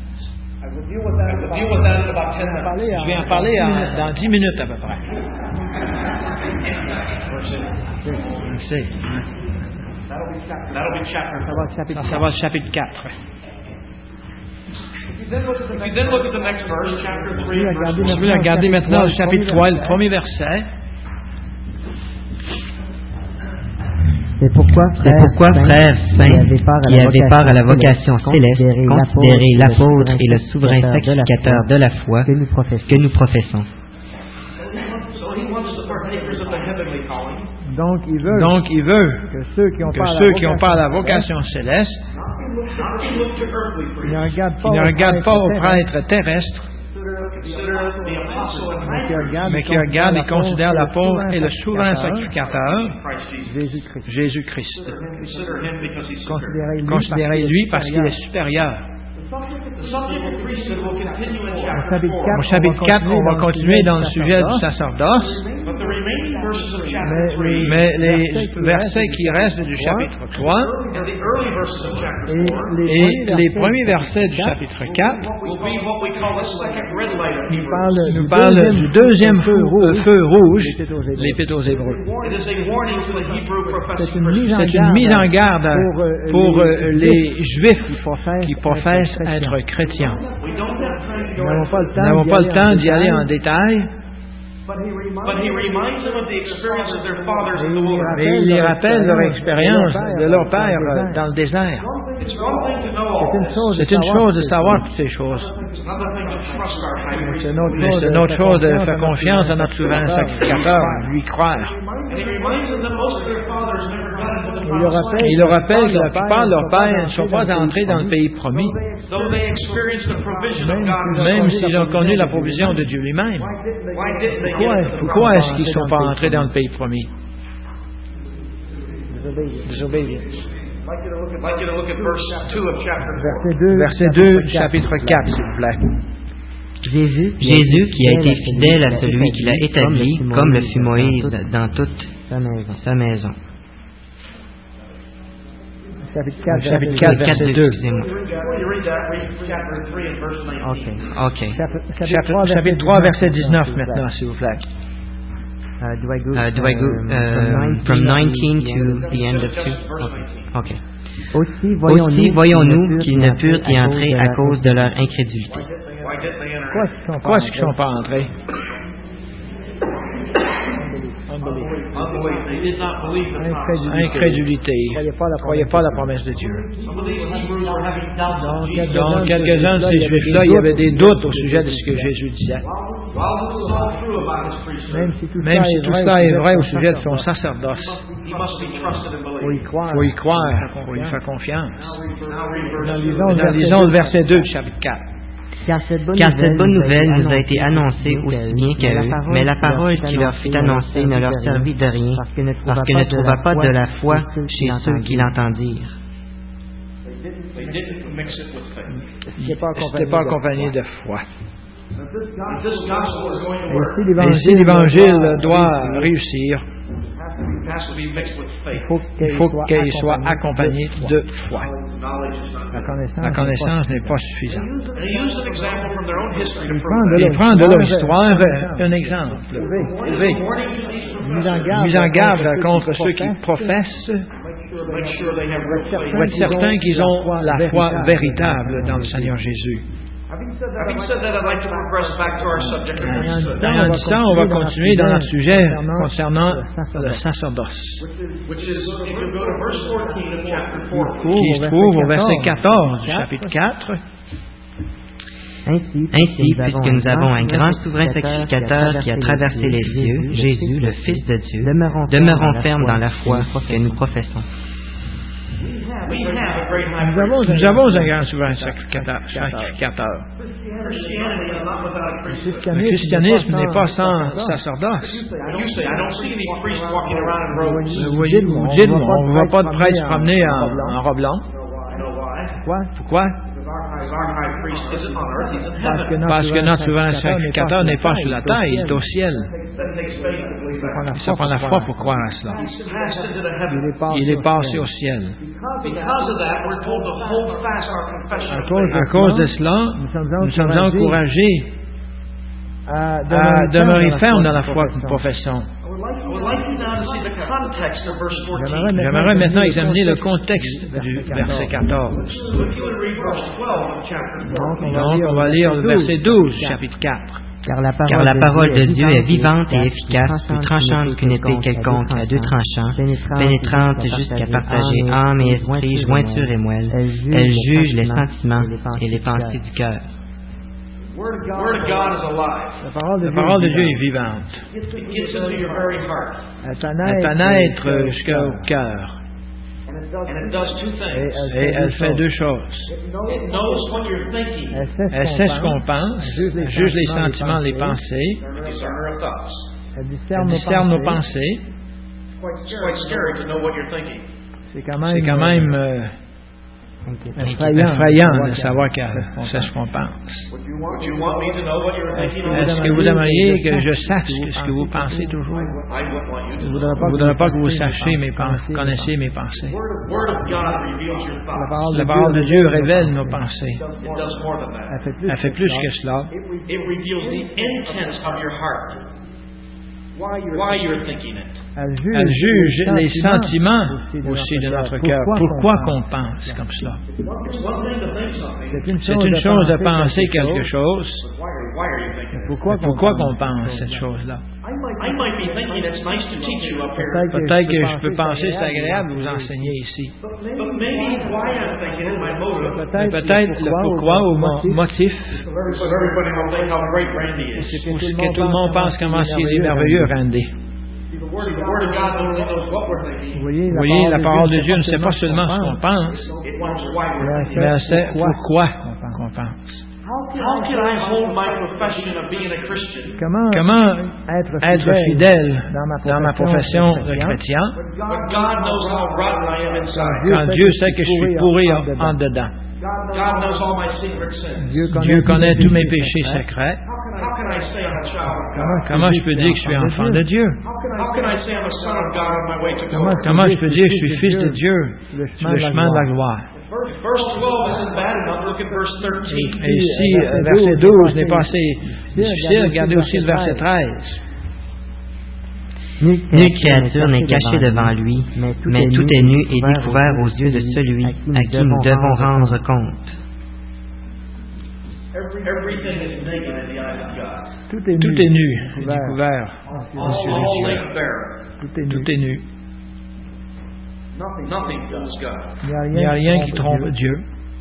Je vais en parler dans 10 minutes à peu près. Ça va le chapitre 4. Je vais regarder maintenant le chapitre 3, le premier verset. C'est pourquoi, frères saints, qui avaient part à la vocation céleste, considérez l'apôtre et le souverain sacrificateur de la foi que nous professons. Donc il veut que ceux qui ont part à la vocation céleste ne regardent pas aux prêtres terrestres, mais qui regardent et considèrent l'apôtre et le souverain sacrificateur, Jésus-Christ. Considérez-lui parce qu'il est supérieur. Au chapitre 4, on va continuer dans le sujet du sacerdoce, mais les versets qui restent du chapitre 3 et les premiers versets du chapitre 4 nous parlent du deuxième feu rouge, l'Épître aux Hébreux. C'est une mise en garde pour les Juifs qui professent être chrétiens. Nous n'avons pas le temps d'y aller en détail, But he reminds them of the experience of their fathers in the wilderness. Mais il les rappelle leur expérience de leur père dans le désert. It's one thing to know all this. C'est une chose de savoir toutes ces choses. It's another thing to trust our high priest. Mais c'est une autre chose de faire confiance à notre souverain sacrificateur, lui croire. And he reminds them that most of their fathers never got into the promised land. Il leur rappelle que la plupart de leurs pères ne sont pas entrés dans le pays promis, Though they experienced the provision of God, même s'ils ont connu la provision de Dieu lui-même. why didn't they get into the Pourquoi promised est-ce qu'ils ne sont pas entrés dans le pays promis? Désobéissance. I'd like you to look at verse 2 of chapter 4. Verset 2, chapitre 4, s'il vous plaît. Jésus qui a été fidèle à celui qui l'a établi, comme le fut Moïse dans toute sa maison. Chapitre 4, verset 2. Excusez-moi. Before you read that, read chapter 3 and verse 19. OK. Chapitre 3, verset 19 maintenant, s'il vous plaît. Do I go from 19 to the end of 2? OK. Aussi, voyons-nous qu'ils ne purent y entrer à cause de leur incrédulité. Why didn't they enter? Pourquoi est-ce qu'ils ne sont pas entrés? Unbelief. They did not believe the promise. Incrédulité. Ils ne croyaient pas la promesse de Dieu. Some of these Hebrews were having doubts of Jesus. Donc, quelques-uns de ces Juifs-là, il y avait des doutes au sujet de ce que Jésus disait. While this is all true about his priesthood, Même si tout cela est vrai au sujet de son sacerdoce, he must be trusted and il believed. faut y croire, il faut y faire confiance. Now read verse 2. Lisons le verset 2 du chapitre 4. Car cette bonne nouvelle nous a été annoncée aussi bien qu'à eux, mais la parole qui leur fut annoncée ne leur servit de rien, parce qu'elle ne trouva pas de la foi chez ceux qui l'entendirent. They didn't mix it with faith. C'était pas accompagné de foi. If this gospel is going to work, Et si l'Évangile doit réussir, it has to be mixed with faith. il faut qu'il soit accompagné de foi. Knowledge is not enough. La connaissance n'est pas suffisante. And he used an example from their own history to prove that. Il prend de leur histoire un exemple. Prouvé. Mise en garde contre ceux qui professent, Make sure they have real faith. pour être certains qu'ils ont la foi véritable dans le Seigneur Jésus. Having said that, I'd like to progress back to our subject of priesthood, En disant, on va continuer dans notre sujet concernant le sacerdoce, which is, if you go to verse 14 of chapter 4, qui se trouve au verset 14 du chapitre 4. Ainsi, puisque nous avons un grand souverain sacrificateur qui a traversé les cieux, Jésus, le Fils de Dieu, demeurons fermes dans la foi que nous professons. we have a great high priest. Nous avons un grand souverain sacrificateur. Christianity is not without a priesthood. Le christianisme n'est pas sans sacerdoce. You say, I don't see any priests walking around in robes. Vous dites, on ne voit pas de prêtre se promener en robe blanche. You know why? Pourquoi? Because our high priest isn't on earth, he's in heaven. Parce que notre souverain sacrificateur n'est pas sur la terre, il est au ciel. That takes faith to believe that. Ça prend la foi pour croire à cela. He's passed into the heaven. Il est passé au ciel. Because of that, we're told to hold fast our confession of faith. À cause de cela, nous sommes encouragés à demeurer fermes dans la foi que nous professons. I would like you now to see the context of verse 14. J'aimerais maintenant examiner le contexte du verset 14. So if you would read verse 12 of chapter 4. Donc, on va lire le verset 12 du chapitre 4. Car la parole de Dieu est vivante et efficace, plus tranchante qu'une épée quelconque à deux tranchants, pénétrante jusqu'à partager âme et esprit, jointure et moelle. Elle juge les sentiments et les pensées du cœur. The Word of God is alive. La parole de Dieu est vivante. It gets into your very heart. Elle pénètre jusqu'au cœur. And it does two things. Et elle fait deux choses. It knows what you're thinking. Elle sait ce qu'on pense, elle juge les sentiments, les pensées, A discerner of thoughts. elle discerne nos pensées. It's quite scary to know what you're thinking. C'est quand même effrayant de savoir qu'elle sait ce qu'on pense. Would you want me to know what you're thinking? Est-ce que vous aimeriez que je sache ce que vous pensez toujours? I wouldn't want you to Je know. ne voudrais pas que vous sachiez connaissiez mes pensées. The Word of God reveals your thoughts. La parole de Dieu révèle nos pensées. It does more than that. Elle fait plus que cela. It reveals the intent of your heart. Why you're thinking it. Elle juge les sentiments aussi de notre cœur. Pourquoi qu'on pense comme cela? It's one thing to think something. C'est une chose de penser quelque chose. Why are you thinking it? Pourquoi qu'on pense cette chose-là? Peut-être que je peux penser que c'est agréable de vous enseigner ici. Peut-être le pourquoi ou motif, c'est pour que tout le monde pense comment c'est merveilleux, Randy. Vous voyez, la parole de Dieu ne sait pas seulement ce qu'on pense, mais elle sait pourquoi qu'on pense. Comment être fidèle dans ma profession de chrétien quand Dieu sait que je suis pourri en dedans? Dieu connaît tous mes péchés secrets. Comment je peux dire que je suis enfant de Dieu? Comment je peux dire que je suis fils de Dieu sur le chemin de la gloire? Et si verset 12 n'est pas assez difficile, regardez aussi le verset 13. Nulle créature n'est cachée devant lui, mais tout est nu et découvert aux yeux de celui à qui nous devons rendre compte. Tout est nu et découvert aux yeux de Dieu. Tout est nu. Il n'y a rien qui trompe Dieu.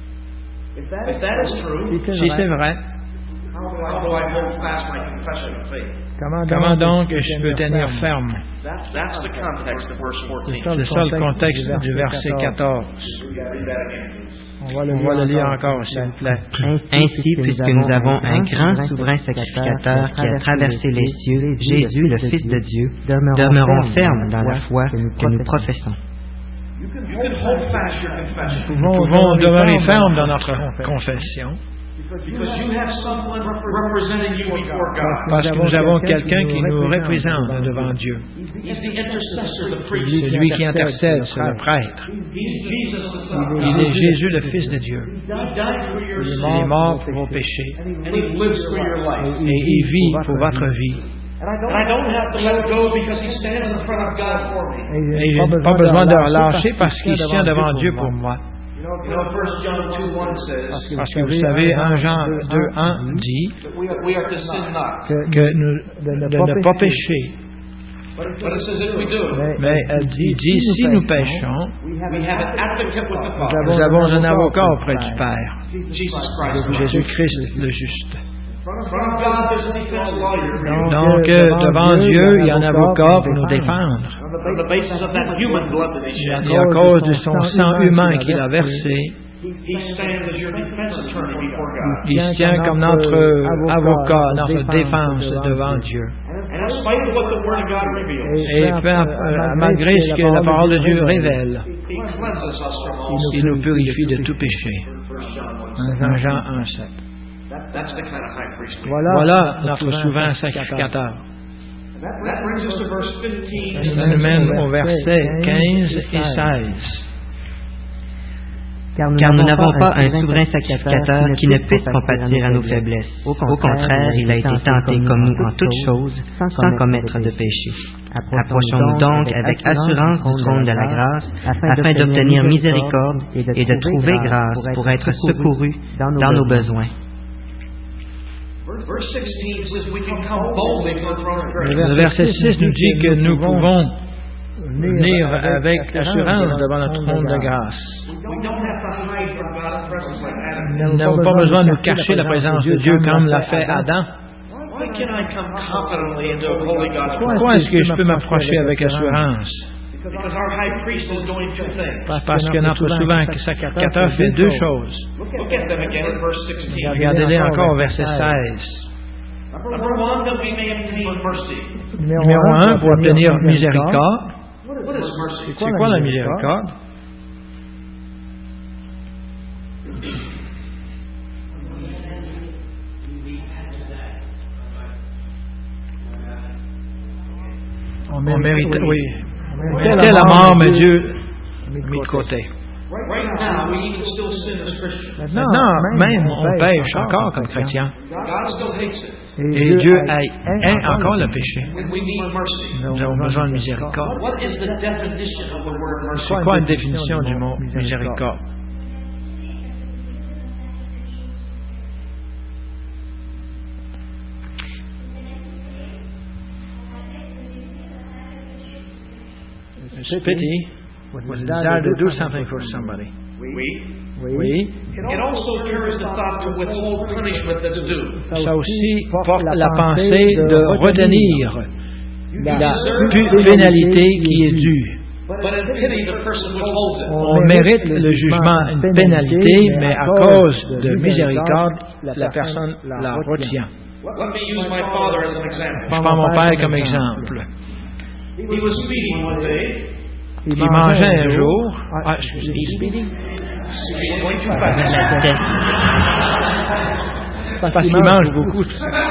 Si c'est vrai, comment donc je peux tenir ferme? C'est ça le contexte du verset 14. On va le lire encore, s'il vous plaît. Ainsi, puisque nous avons un grand souverain sacrificateur qui a traversé les cieux, Jésus, le Fils de Dieu, demeurons fermes dans la foi que nous professons. Nous pouvons demeurer fermes dans notre confession parce que nous avons quelqu'un qui nous représente devant Dieu. C'est lui qui intercède sur le prêtre. Il est Jésus, le Fils de Dieu. Il est mort pour vos péchés et il vit pour votre vie. Et je n'ai pas besoin de relâcher parce qu'il tient devant Dieu pour moi. Parce que vous savez, 1 Jean 2:1 dit de ne pas pécher. Mais elle dit, si nous péchons, nous avons un avocat auprès du Père, Jésus-Christ le juste. Donc, devant Dieu, il y a un avocat pour nous défendre. Et à cause de son sang humain qu'il a versé, il se tient comme notre avocat, notre défense devant Dieu. Et malgré ce que la parole de Dieu révèle, il nous purifie de tout péché. 1 Jean 1:7. Voilà notre souverain sacrificateur. Ça nous mène au verset 15 et 16. Car nous n'avons pas un souverain sacrificateur qui ne puisse compatir à nos faiblesses. Au contraire, il a été tenté comme nous en toutes choses, sans commettre de péché. Approchons-nous donc avec assurance du trône de la grâce, afin d'obtenir miséricorde et de trouver grâce pour être secourus dans nos besoins. Le verset 6 nous dit que nous pouvons venir avec assurance devant notre trône de grâce. Nous n'avons pas besoin de nous cacher la présence de Dieu comme l'a fait Adam. Pourquoi est-ce que je peux m'approcher avec assurance? Parce que notre souverain sacrificateur fait deux choses. Regardez-les encore au verset 16. Numéro 1, pour obtenir miséricorde. C'est quoi la miséricorde? On mérite, oui. On méritait la mort, mais Dieu mis de côté. Maintenant, même on pêche encore comme chrétien. Et Dieu hait encore le péché. Nous avons besoin de miséricorde. C'est quoi la définition du mot miséricorde? pity, with a desire to do something for somebody. Oui. It also carries the thought to withhold punishment that's due. Ça aussi porte la pensée de retenir la pénalité qui est due. But in pity, the person withholds it. On mérite le jugement, une pénalité, mais à cause de miséricorde, la personne la retient. Let me use my father as an example. Je prends mon père comme exemple. He was speeding one day. Il mangeait un jour. Speeding? Going too fast. Parce qu'il mange beaucoup.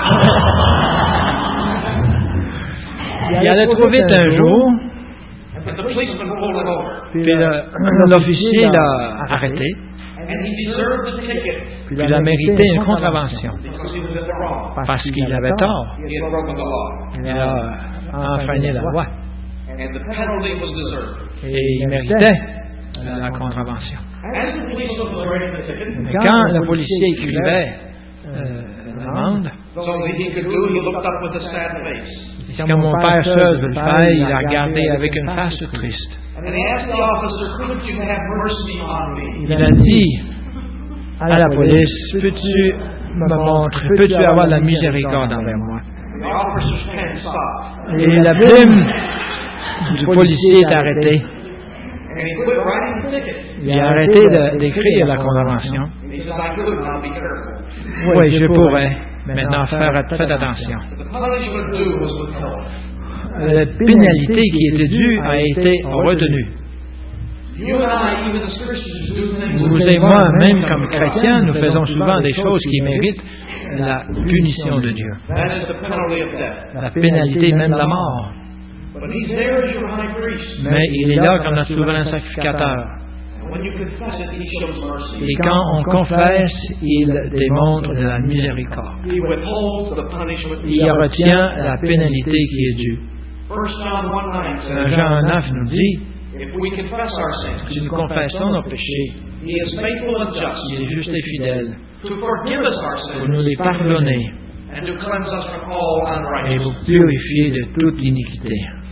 Il allait trop vite un jour. And the policeman pulled him over. Puis l'officier l'a arrêté. And he deserved the ticket Puis il a mérité une contravention. because he was in the wrong. Parce qu'il avait tort. He had broken the law. Il a enfreigné la loi. And the penalty was deserved. Et il méritait la contravention. As the policeman was writing the ticket, Mais quand le policier écrivait l'amende, so that he could do, he looked up with a sad face. quand mon père seul veut le faire, il a regardé avec une face triste. And he asked the officer, could you have mercy on me? Il a dit à la police, peux-tu me montrer, peux-tu avoir la miséricorde envers moi? The officer's pen stopped. Et la plume du policier est arrêtée. And he quit writing the ticket. Il a arrêté d'écrire la condamnation. And he said, I could, now be careful. Oui, je pourrais. Maintenant, faites attention. The punishment due was withheld. La pénalité qui était due a été retenue. You and I, even as Christians, do things Vous et moi, même comme chrétiens, nous faisons souvent des choses qui méritent la punition de Dieu. that is the penalty of death. La pénalité, même la mort. But he's there as your high priest. Mais il est là comme notre souverain sacrificateur. And when you confess it, he shows mercy. Et quand on confesse, il démontre de la miséricorde. He withholds the punishment. Il retient la pénalité qui est due. 1 John 1:9 1 says, Jean 9 nous dit, if we confess our sins, si nous confessons nos péchés, he is faithful and just il est juste et fidèle to forgive us our pour nous sins les pardonner and to cleanse us from all et vous unrighteousness. purifier de toute iniquité.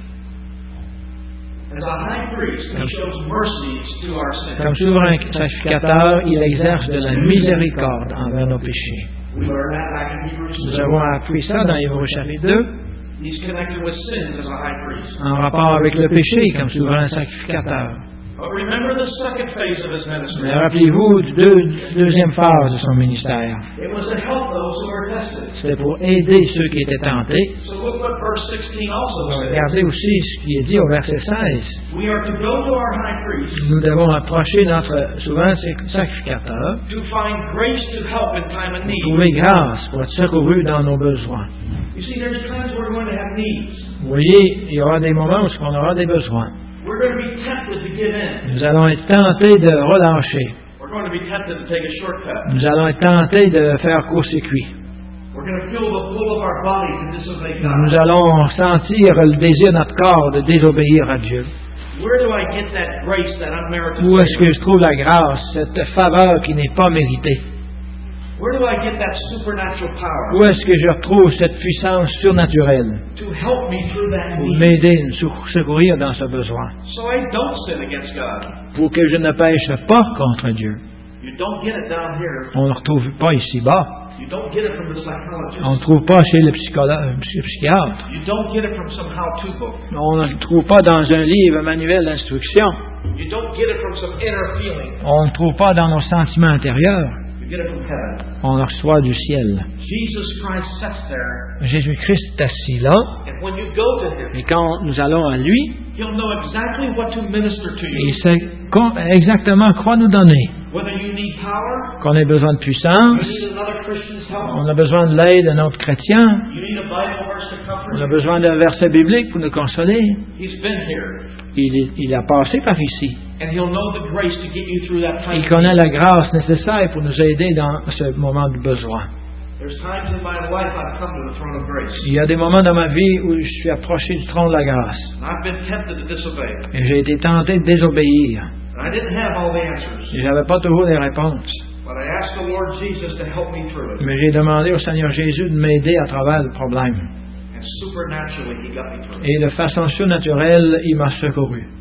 As a high priest, he shows mercy to our sins. Comme souverain sacrificateur, il exerce de la miséricorde envers nos péchés. We learn that back in Hebrews Nous 2. avons appris ça dans Hébreux chapitre 2, He's connected with sins as a high priest. en rapport avec le péché comme souverain sacrificateur. But remember the second phase of his ministry. Mais rappelez-vous du deuxième phase de son ministère. It was to help those who were tested. C'était pour aider ceux qui étaient tentés. So look what verse 16 also says. Regardez aussi ce qui est dit au verset 16. We are to go to our high priest Nous devons approcher notre souverain sacrificateur to find grace to help in time of pour need. trouver grâce, pour être secouru dans nos besoins. You see, there's times we're going to have needs. Vous voyez, il y aura des moments où on aura des besoins. We're going to be tempted to give in. Nous allons être tentés de relâcher. We're going to be tempted to take a shortcut. Nous allons être tentés de faire court-circuit. We're going to feel the pull of our body to disobey Nous God. allons sentir le désir de notre corps de désobéir à Dieu. Where do I get that grace, that unmerited Où est-ce que favor? je trouve la grâce, cette faveur qui n'est pas méritée? Where do I get that supernatural Où power est-ce que je retrouve cette puissance surnaturelle to help me through that pour need m'aider, me secourir dans ce besoin? so I don't sin against God? Pour que je ne pêche pas contre Dieu. You don't get it down here. On ne le retrouve pas ici-bas. You don't get it from the On ne psychologist. le trouve pas chez le psychiatre. You don't get it from some how-to book. On ne le trouve pas dans un livre, un manuel d'instruction. You don't get it from some inner feeling. On ne le trouve pas dans nos sentiments intérieurs. You get it from heaven. On le reçoit du ciel. Jesus Christ sits there, Jésus-Christ est assis là, and when you go to Him, et quand nous allons à lui, He'll know exactly what to minister to il you. sait exactement quoi nous donner. Whether you need power, Qu'on ait besoin de you puissance, need another Christian's help, on a besoin de l'aide d'un autre chrétien, you need a Bible verse to comfort on a you. besoin d'un verset biblique pour nous consoler. He's been here, Il a passé par ici. and He'll know the grace to get you through that time. Il connaît la grâce nécessaire pour nous aider dans ce moment de besoin. There's times in my life I've come to the throne of grace, Il y a des moments dans ma vie où je suis approché du trône de la grâce. and I've been tempted to disobey, Et j'ai été tenté de désobéir. and I didn't have all the answers. Je n'avais pas toujours les réponses. But I asked the Lord Jesus to help me through it. Mais j'ai demandé au Seigneur Jésus de m'aider à travers le problème. And supernaturally, He got me through it. Et de façon surnaturelle, il m'a secouru.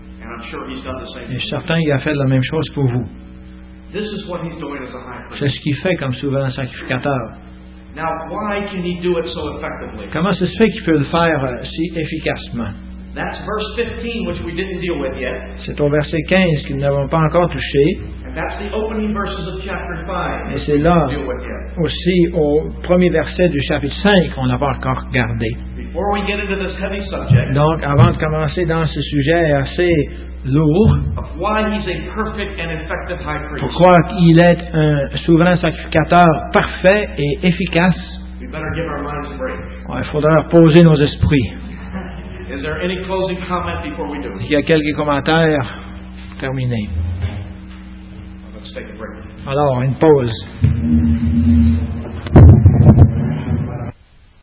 sure He's done the same Et thing. je suis certain qu'il a fait la même chose pour vous. This is what He's doing as a high C'est priest. ce qu'il fait comme souverain sacrificateur. Now, why can He do it so effectively? Comment ça se fait qu'il peut le faire si efficacement? That's verse 15, which we didn't deal with yet. C'est au verset 15 que nous n'avons pas encore touché. And that's the opening verses of chapter 5. Et c'est là Deal with yet. aussi au premier verset du chapitre 5 qu'on n'a pas encore regardé. Before we get into this heavy subject Donc, avant de commencer dans ce sujet assez lourd, of why He's a perfect and effective high priest, pourquoi il est un souverain sacrificateur parfait et efficace, we better give our minds a break. il faudra reposer nos esprits. Is there any closing comment before we do? Il y a quelques commentaires terminés. Let's take a break. Alors, une pause.